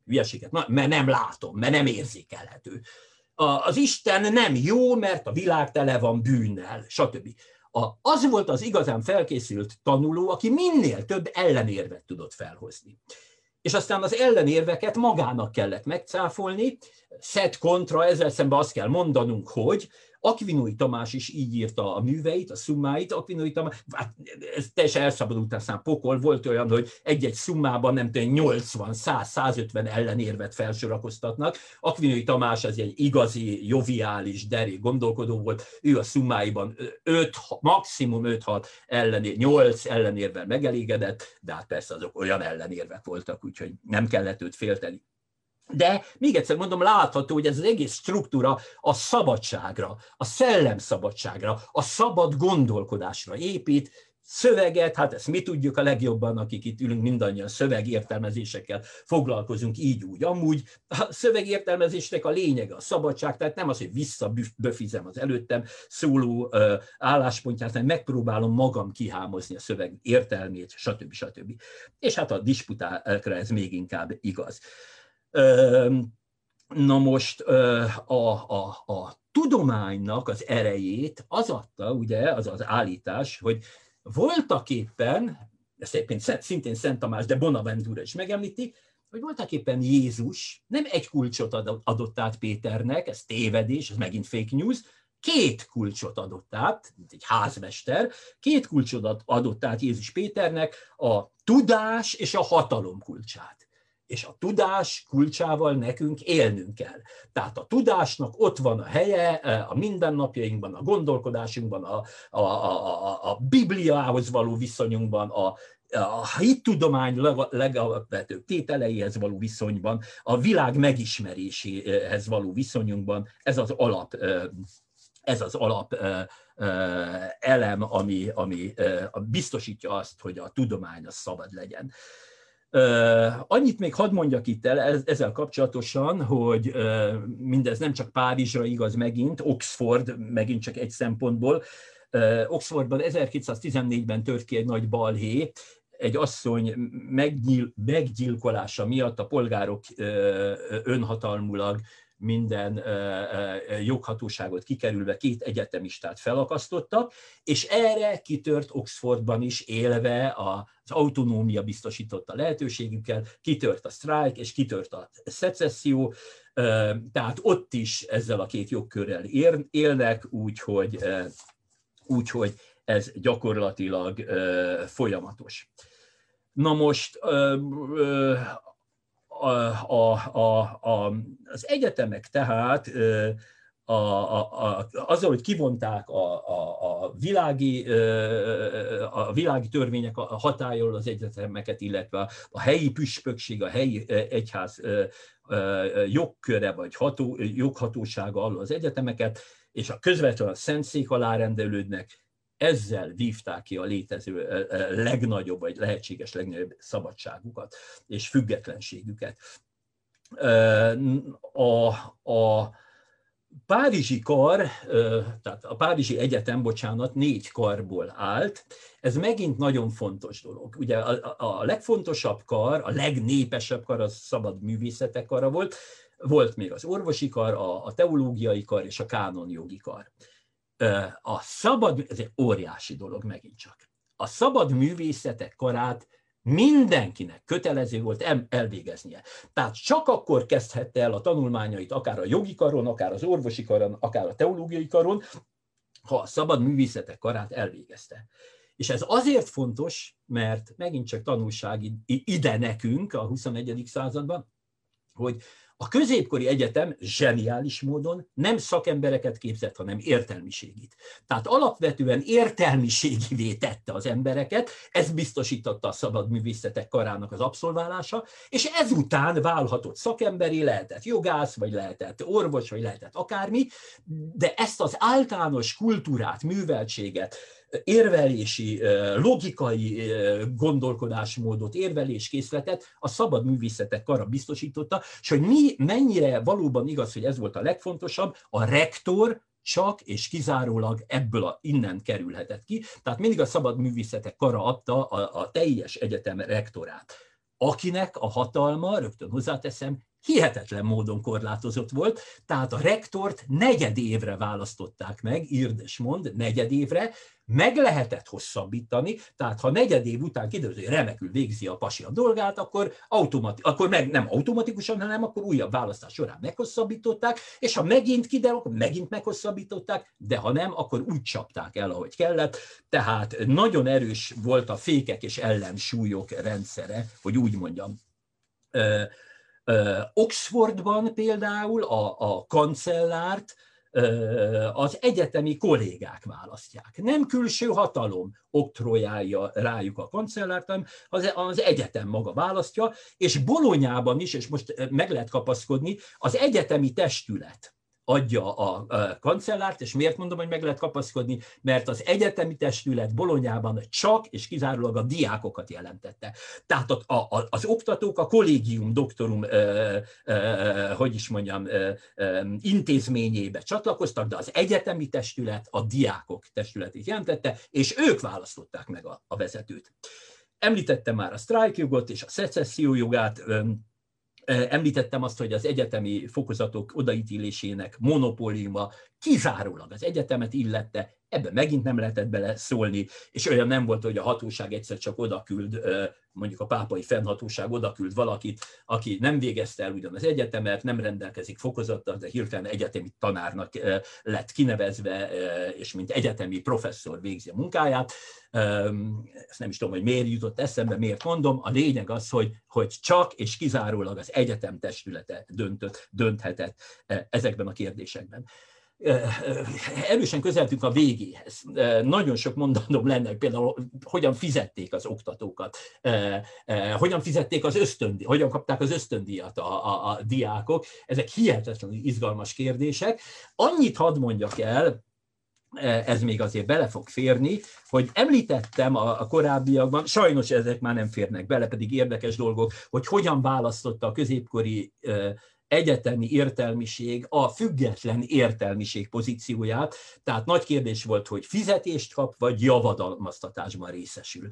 Speaker 1: hülyeséget, na, mert nem látom, mert nem érzékelhető. Az Isten nem jó, mert a világ tele van bűnnel, stb. A, az volt az igazán felkészült tanuló, aki minél több ellenérvet tudott felhozni. És aztán az ellenérveket magának kellett megcáfolni, szed kontra, ezzel szemben azt kell mondanunk, hogy Aquinói Tamás is így írta a műveit, a szummáit, Aquinói Tamás, hát ez teljesen elszabadult, aztán pokol, volt olyan, hogy egy-egy szummában nem tudom, nyolcvan, száz, százötven ellenérvet felsorakoztatnak. Aquinói Tamás ez egy igazi, joviális, derék gondolkodó volt, ő a szummáiban öt, maximum öt-hat ellenér, nyolc ellenérvel megelégedett, de hát persze azok olyan ellenérvek voltak, úgyhogy nem kellett őt félteni. De még egyszer mondom, látható, hogy ez az egész struktúra a szabadságra, a szellemszabadságra, a szabad gondolkodásra épít, szöveget, hát ezt mi tudjuk a legjobban, akik itt ülünk, mindannyian szövegértelmezésekkel foglalkozunk így úgy, amúgy. A szövegértelmezésnek a lényege a szabadság, tehát nem az, hogy visszaböfizem az előttem szóló álláspontját, hanem megpróbálom magam kihámozni a szöveg értelmét, stb. stb. És hát a disputákra ez még inkább igaz. Na most a, a, a tudománynak az erejét az adta, ugye, az az állítás, hogy voltaképpen, ezt egyébként szintén Szent Tamás, de Bonaventura is megemlíti, hogy voltaképpen Jézus nem egy kulcsot adott át Péternek, ez tévedés, ez megint fake news, két kulcsot adott át, mint egy házmester, két kulcsot adott át Jézus Péternek, a tudás és a hatalom kulcsát. És a tudás kulcsával nekünk élnünk kell. Tehát a tudásnak ott van a helye a mindennapjainkban, a gondolkodásunkban, a, a, a, a Bibliához való viszonyunkban, a, a hittudomány legalapvetőbb tételeihez való viszonyban, a világ megismeréséhez való viszonyunkban. Ez az alap, ez az alap elem, ami, ami biztosítja azt, hogy a tudomány az szabad legyen. Uh, annyit még hadd mondjak itt el ezzel kapcsolatosan, hogy uh, mindez nem csak Párizsra igaz megint, Oxford megint csak egy szempontból. Uh, Oxfordban ezerkétszáztizennégyben tört ki egy nagy balhé, egy asszony meggyil, meggyilkolása miatt a polgárok uh, önhatalmulag minden uh, joghatóságot kikerülve két egyetemistát felakasztottak, és erre kitört Oxfordban is élve az autonómia biztosította lehetőségükkel, kitört a sztrájk, és kitört a szecesszió, uh, tehát ott is ezzel a két jogkörrel ér, élnek, úgyhogy uh, úgy, hogy ez gyakorlatilag uh, folyamatos. Na most uh, uh, A, a, a, a, az egyetemek tehát a, a, a, azzal, hogy kivonták a, a, a, világi, a világi törvények hatállyal az egyetemeket, illetve a helyi püspökség, a helyi egyház jogköre vagy ható, joghatósága alól az egyetemeket, és a közvetlenül a Szentszék alá rendelődnek, ezzel vívták ki a létező legnagyobb, vagy lehetséges legnagyobb szabadságukat és függetlenségüket. A, a párizsi kar, tehát a Párizsi Egyetem, bocsánat, négy karból állt. Ez megint nagyon fontos dolog. Ugye a, a legfontosabb kar, a legnépesebb kar, az szabad művészetek kara volt. Volt még az orvosi kar, a, a teológiai kar és a kánonjogi kar. A szabad, ez egy óriási dolog megint csak. A szabad művészetek karát mindenkinek kötelező volt elvégeznie. Tehát csak akkor kezdhette el a tanulmányait, akár a jogi karon, akár az orvosi karon, akár a teológiai karon, ha a szabad művészetek karát elvégezte. És ez azért fontos, mert megint csak tanulság ide nekünk a huszonegyedik században, hogy a középkori egyetem zseniális módon nem szakembereket képzett, hanem értelmiségit. Tehát alapvetően értelmiségivé tette az embereket, ez biztosította a szabad művészetek karának az abszolválása, és ezután válhatott szakemberi, lehetett jogász, vagy lehetett orvos, vagy lehetett akármi, de ezt az általános kultúrát, műveltséget, érvelési, logikai gondolkodásmódot, érveléskészletet a szabad művészetek kara biztosította, és hogy mi, mennyire valóban igaz, hogy ez volt a legfontosabb, a rektor csak és kizárólag ebből a, innen kerülhetett ki, tehát mindig a szabad művészetek kara adta a, a teljes egyetem rektorát. akinek a hatalma, rögtön hozzáteszem, hihetetlen módon korlátozott volt, tehát a rektort negyed évre választották meg, írd és mond, negyed évre, meg lehetett hosszabbítani, tehát ha negyed év után kiderül, hogy remekül végzi a pasi a dolgát, akkor, automati- akkor meg nem automatikusan, hanem akkor újabb választás során meghosszabbították, és ha megint kiderül, akkor megint meghosszabbították, de ha nem, akkor úgy csapták el, ahogy kellett. Tehát nagyon erős volt a fékek és ellensúlyok rendszere, hogy úgy mondjam. Oxfordban például a, a kancellárt az egyetemi kollégák választják. Nem külső hatalom oktrojálja rájuk a kancellárt, hanem az, az egyetem maga választja, és Bolonyában is, és most meg lehet kapaszkodni, az egyetemi testület adja a kancellárt, és miért mondom, hogy meg lehet kapaszkodni? Mert az egyetemi testület Bolonyában csak és kizárólag a diákokat jelentette. Tehát a, a, az oktatók a kollégium doktorum, ö, ö, hogy is mondjam, ö, ö, intézményébe csatlakoztak, de az egyetemi testület a diákok testületét jelentette, és ők választották meg a, a vezetőt. Említettem már a sztrájkjogot és a szecesszió jogát. Említettem azt, hogy az egyetemi fokozatok odaítélésének monopóliuma kizárólag az egyetemet illette, ebben megint nem lehetett bele szólni, és olyan nem volt, hogy a hatóság egyszer csak odaküld, mondjuk a pápai fennhatóság odaküld valakit, aki nem végezte el ugyan az egyetemet, nem rendelkezik fokozattal, de hirtelen egyetemi tanárnak lett kinevezve, és mint egyetemi professzor végzi a munkáját. Ezt nem is tudom, hogy miért jutott eszembe, miért mondom. A lényeg az, hogy, hogy csak és kizárólag az egyetem testülete döntött, dönthetett ezekben a kérdésekben. Erősen közeltünk a végéhez. Nagyon sok mondanom lenne, például hogyan fizették az oktatókat, hogyan fizették az ösztöndíjat, hogyan kapták az ösztöndíjat a, a, a diákok. Ezek hihetetlenül izgalmas kérdések. Annyit hadd mondjak el, ez még azért bele fog férni, hogy említettem a, a korábbiakban, sajnos ezek már nem férnek bele, pedig érdekes dolgok, hogy hogyan választotta a középkori egyetemi értelmiség a független értelmiség pozícióját, tehát nagy kérdés volt, hogy fizetést kap, vagy javadalmaztatásban részesül.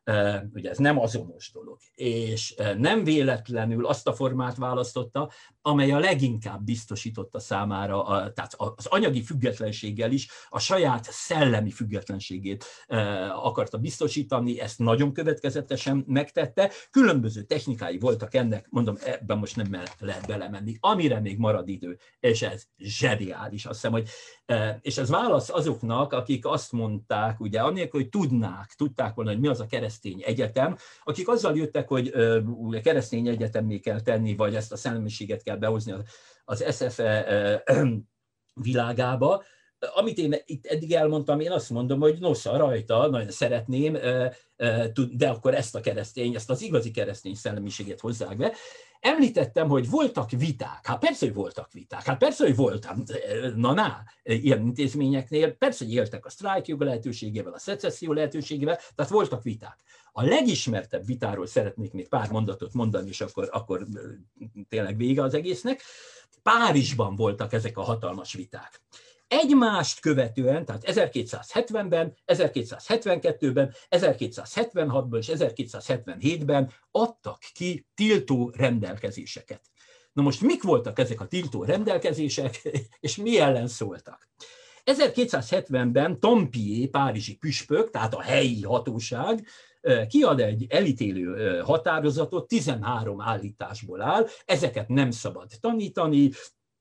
Speaker 1: Ugye ez nem azonos dolog, és nem véletlenül azt a formát választotta, amely a leginkább biztosította számára, a, tehát az anyagi függetlenséggel is a saját szellemi függetlenségét akarta biztosítani, ezt nagyon következetesen megtette. Különböző technikái voltak ennek, mondom, ebben most nem lehet belemenni, amire még marad idő, és ez zseniális, azt hiszem, hogy, és ez válasz azoknak, akik azt mondták, ugye, anélkül, hogy tudnák, tudták volna, hogy mi az a keresztény egyetem, akik azzal jöttek, hogy uh, keresztény egyetemmé kell tenni, vagy ezt a szellemiséget kell behozni az es ef e uh, világába. Amit én itt eddig elmondtam, én azt mondom, hogy nosza rajta, nagyon szeretném, uh, uh, de akkor ezt a keresztény, ezt az igazi keresztény szellemiséget hozzák be. Említettem, hogy voltak viták. Hát persze, hogy voltak viták. Hát persze, hogy voltam. Na, na, ilyen intézményeknél. Persze, hogy éltek a sztrájkjog lehetőségével, a szecesszió lehetőségével, tehát voltak viták. A legismertebb vitáról szeretnék még pár mondatot mondani, és akkor, akkor tényleg vége az egésznek. Párizsban voltak ezek a hatalmas viták. Egymást követően, tehát ezerkétszázhetvenben, ezerkétszázhetvenkettőben, ezerkétszázhetvenhatban és ezerkétszázhetvenhétben adtak ki tiltó rendelkezéseket. Na most mik voltak ezek a tiltó rendelkezések, és mi ellen szóltak? ezerkétszázhetvenben Tempier, párizsi püspök, tehát a helyi hatóság, kiad egy elítélő határozatot, tizenhárom állításból áll, ezeket nem szabad tanítani,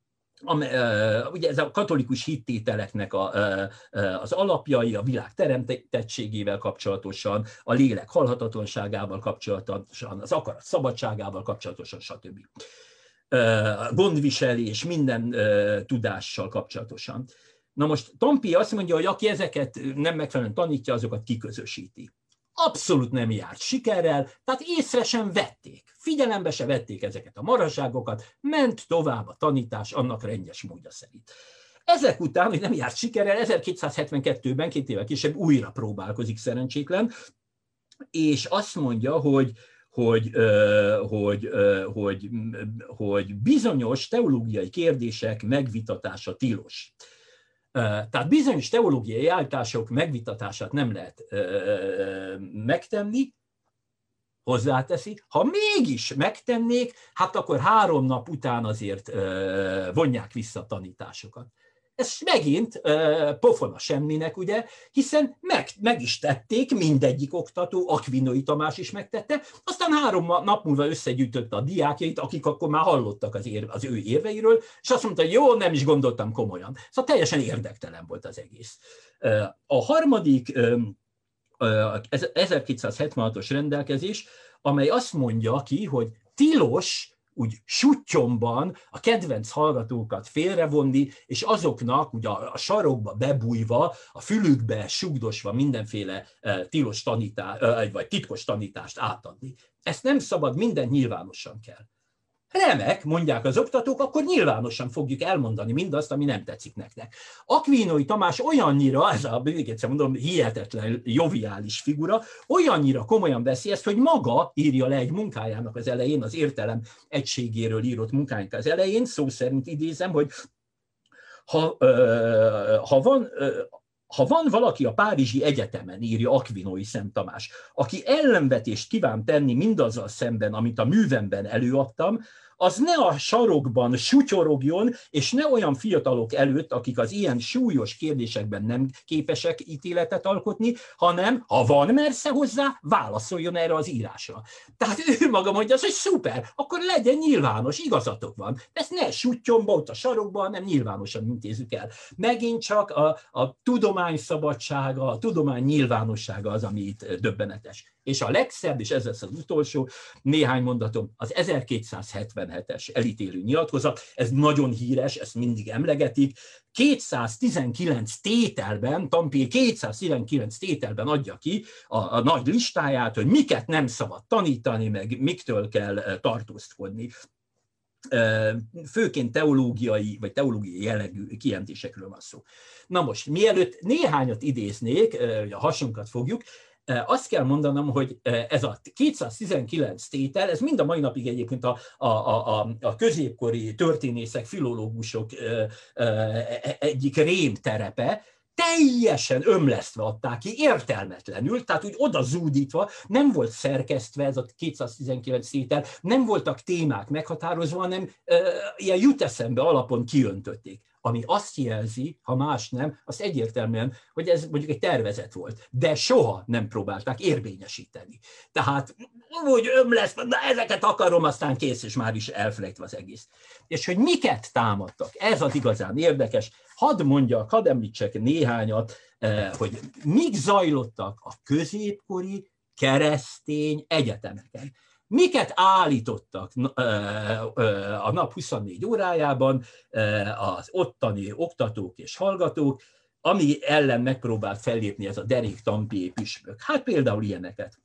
Speaker 1: ugye ez a katolikus hittételeknek a, az alapjai, a világ teremtettségével kapcsolatosan, a lélek halhatatlanságával kapcsolatosan, az akarat szabadságával kapcsolatosan, stb. Gondviselés, minden tudással kapcsolatosan. Na most Tempier azt mondja, hogy aki ezeket nem megfelelően tanítja, azokat kiközösíti. Abszolút nem járt sikerrel, tehát észre sem vették, figyelembe se vették ezeket a maraságokat, ment tovább a tanítás annak rendes módja szerint. Ezek után, hogy nem járt sikerrel, ezerkétszázhetvenkettőben, két évvel később újra próbálkozik szerencsétlen, és azt mondja, hogy Hogy, hogy, hogy, hogy bizonyos teológiai kérdések megvitatása tilos. Tehát bizonyos teológiai állítások megvitatását nem lehet megtenni, hozzáteszi, ha mégis megtennék, hát akkor három nap után azért vonják vissza a tanításokat. Ez megint uh, pofona semminek, ugye, hiszen meg, meg is tették, mindegyik oktató, Akvinói Tamás is megtette, aztán három nap múlva összegyűjtötte a diákjait, akik akkor már hallottak az, ér, az ő érveiről, és azt mondta, hogy jó, nem is gondoltam komolyan. Szóval teljesen érdektelen volt az egész. Uh, a harmadik um, uh, ezerkétszázhetvenhatos rendelkezés, amely azt mondja ki, hogy tilos úgy suttyomban a kedvenc hallgatókat félrevonni, és azoknak ugye a sarokba bebújva, a fülükbe sugdosva mindenféle tilos tanítás, vagy titkos tanítást átadni. Ezt nem szabad, mindent nyilvánosan kell. Remek, mondják az oktatók, akkor nyilvánosan fogjuk elmondani mindazt, ami nem tetszik nektek. Akvinói Tamás olyannyira, ez a, még egyszer mondom, hihetetlen, joviális figura, olyannyira komolyan veszi ezt, hogy maga írja le egy munkájának az elején, az értelem egységéről írott munkájának az elején, szó szerint idézem, hogy ha, ha van... Ha van valaki a Párizsi Egyetemen, írja Akvinói Szent Tamás, aki ellenvetést kíván tenni mindazzal szemben, amit a művemben előadtam, az ne a sarokban sutyorogjon, és ne olyan fiatalok előtt, akik az ilyen súlyos kérdésekben nem képesek ítéletet alkotni, hanem, ha van mersze hozzá, válaszoljon erre az írásra. Tehát ő maga mondja azt, hogy szuper, akkor legyen nyilvános, igazatok van. De ezt ne suttyonba ott a sarokban, hanem nyilvánosan intézzük el. Megint csak a, a tudomány szabadsága, a tudomány nyilvánossága az, ami itt döbbenetes. És a legszebb, és ez lesz az utolsó, néhány mondatom, az ezerkétszázhetvenhetes elítélő nyilatkozat, ez nagyon híres, ezt mindig emlegetik, kétszáztizenkilenc tételben, Tampé kétszáztizenkilenc tételben adja ki a, a nagy listáját, hogy miket nem szabad tanítani, meg miktől kell tartózkodni. Főként teológiai, vagy teológiai jellegű kijelentésekről van szó. Na most, mielőtt néhányat idéznék, a hasonkat fogjuk, azt kell mondanom, hogy ez a kétszáztizenkilenc tétel, ez mind a mai napig egyébként a, a, a, a középkori történészek, filológusok egyik rémterepe, teljesen ömlesztve adták ki, értelmetlenül, tehát úgy oda zúdítva, nem volt szerkesztve ez a kétszáztizenkilenc tétel, nem voltak témák meghatározva, hanem e, ilyen jut eszembe alapon kiöntötték. Ami azt jelzi, ha más nem, azt egyértelműen, hogy ez mondjuk egy tervezet volt, de soha nem próbálták érvényesíteni. Tehát úgy ömlesztve, na ezeket akarom, aztán kész, és már is elfelejtve az egész. És hogy miket támadtak, ez az igazán érdekes. Hadd mondjak, hadd említsek néhányat, hogy mik zajlottak a középkori keresztény egyetemeken. Miket állítottak a nap huszonnégy órájában az ottani oktatók és hallgatók, ami ellen megpróbált fellépni ez a derék Tampé püspök. Hát például ilyeneket.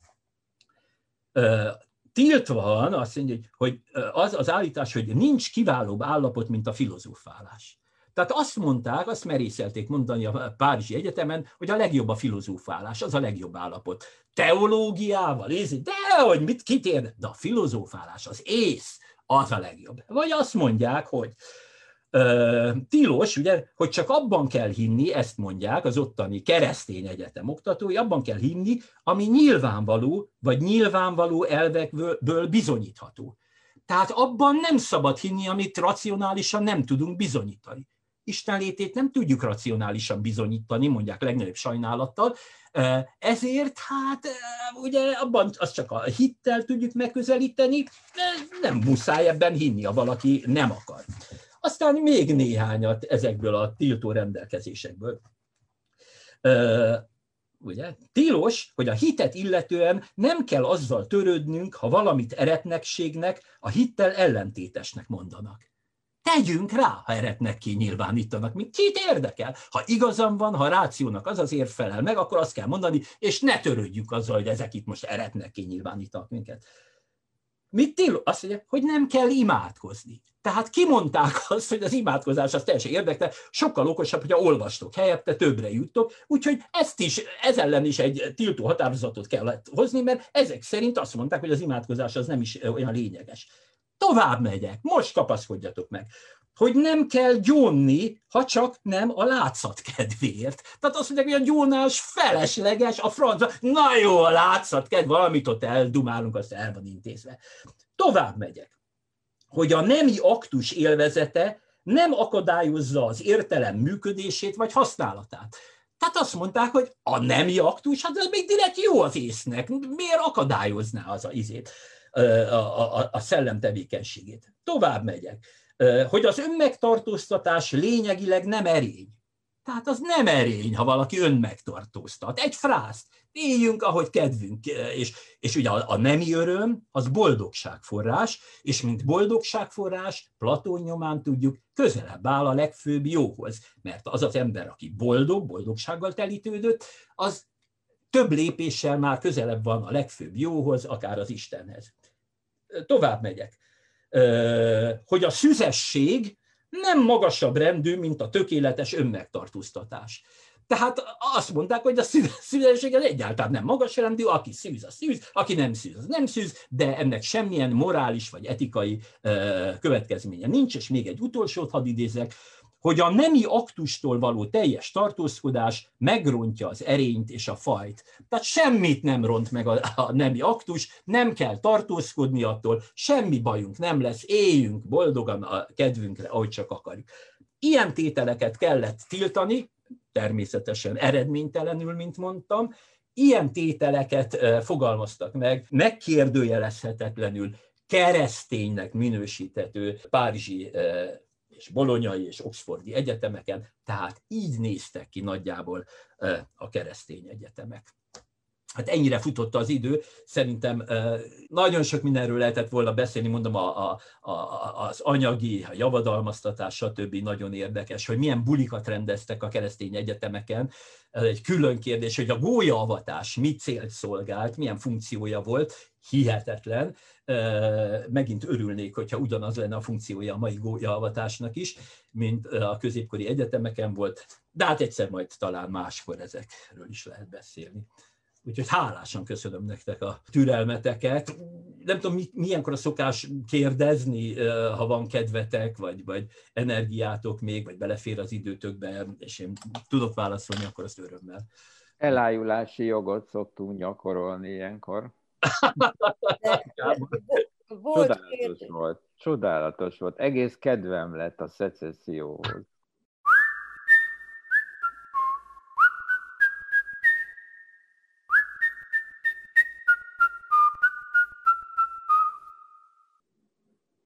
Speaker 1: Tiltva van, azt mondja, hogy az az állítás, hogy nincs kiválóbb állapot, mint a filozófálás. Tehát azt mondták, azt merészelték mondani a Párizsi Egyetemen, hogy a legjobb a filozófálás, az a legjobb állapot. Teológiával, de hogy mit kit érde? De a filozófálás, az ész, az a legjobb. Vagy azt mondják, hogy uh, tilos, ugye, hogy csak abban kell hinni, ezt mondják az ottani keresztény egyetem oktatói, abban kell hinni, ami nyilvánvaló, vagy nyilvánvaló elvekből bizonyítható. Tehát abban nem szabad hinni, amit racionálisan nem tudunk bizonyítani. Isten létét nem tudjuk racionálisan bizonyítani, mondják legnagyobb sajnálattal, ezért hát ugye abban azt csak a hittel tudjuk megközelíteni, nem muszáj ebben hinni, ha valaki nem akar. Aztán még néhányat ezekből a tiltó rendelkezésekből. Ugye? Tilos, hogy a hitet illetően nem kell azzal törődnünk, ha valamit eretnekségnek, a hittel ellentétesnek mondanak. Tegyünk rá, ha eretnekké nyilvánítanak, mint kit érdekel. Ha igazam van, ha a rációnak az az érv felel meg, akkor azt kell mondani, és ne törődjük azzal, hogy ezek itt most eretnekké nyilvánítanak minket. Mit tilos? Azt mondja, hogy nem kell imádkozni. Tehát kimondták azt, hogy az imádkozás az teljesen érdekel, sokkal okosabb, hogyha olvastok helyette, többre juttok, úgyhogy ezt is, ez ellen is egy tiltó határozatot kellett hozni, mert ezek szerint azt mondták, hogy az imádkozás az nem is olyan lényeges. Tovább megyek, most kapaszkodjatok meg. hogy nem kell gyónni, ha csak nem a látszat kedvéért. Tehát azt mondják, hogy a gyónás felesleges, a francia, na jó, a látszat kedv, valamit ott eldumálunk, azt el van intézve. Tovább megyek, hogy a nemi aktus élvezete nem akadályozza az értelem működését vagy használatát. Tehát azt mondták, hogy a nemi aktus, hát ez még direkt jó az észnek, miért akadályozná az a izét, a, a, a szellem tevékenységét. Tovább megyek, hogy az önmegtartóztatás lényegileg nem erény. Tehát az nem erény, ha valaki önmegtartóztat. Egy frászt, éljünk, ahogy kedvünk. És, és ugye a, a nemi öröm az boldogságforrás, és mint boldogságforrás, Platón nyomán tudjuk, közelebb áll a legfőbb jóhoz. Mert az az ember, aki boldog, boldogsággal telítődött, az több lépéssel már közelebb van a legfőbb jóhoz, akár az Istenhez. Tovább megyek. Hogy a szüzesség nem magasabb rendű, mint a tökéletes önmegtartóztatás. Tehát azt mondták, hogy a szüzesség egyáltalán nem magas rendű, aki szűz, az szűz, aki nem szűz, az nem szűz, de ennek semmilyen morális vagy etikai következménye nincs, és még egy utolsót hadd idézek, hogy a nemi aktustól való teljes tartózkodás megrontja az erényt és a fajt. Tehát semmit nem ront meg a, a nemi aktus, nem kell tartózkodni attól, semmi bajunk nem lesz, éljünk boldogan a kedvünkre, ahogy csak akarjuk. Ilyen tételeket kellett tiltani, természetesen eredménytelenül, mint mondtam, ilyen tételeket fogalmaztak meg, megkérdőjelezhetetlenül kereszténynek minősíthető párizsi és bolonyai és oxfordi egyetemeken, tehát így néztek ki nagyjából a keresztény egyetemek. Hát ennyire futott az idő, szerintem nagyon sok mindenről lehetett volna beszélni, mondom, a, a, a, az anyagi, a javadalmaztatás, stb. Nagyon érdekes, hogy milyen bulikat rendeztek a keresztény egyetemeken. Ez egy külön kérdés, hogy a gólyaavatás mit célt szolgált, milyen funkciója volt, hihetetlen. Megint örülnék, hogyha ugyanaz lenne a funkciója a mai gólyaavatásnak is, mint a középkori egyetemeken volt, de hát egyszer majd talán máskor ezekről is lehet beszélni. Úgyhogy hálásan köszönöm nektek a türelmeteket. Nem tudom, milyenkor a szokás kérdezni, ha van kedvetek, vagy, vagy energiátok még, vagy belefér az időtökbe, és én tudok válaszolni, akkor azt örömmel.
Speaker 2: Elájulási jogot szoktunk gyakorolni ilyenkor.
Speaker 3: Volt
Speaker 2: Csodálatos volt. Csodálatos volt. Egész kedvem lett a szecesszióhoz.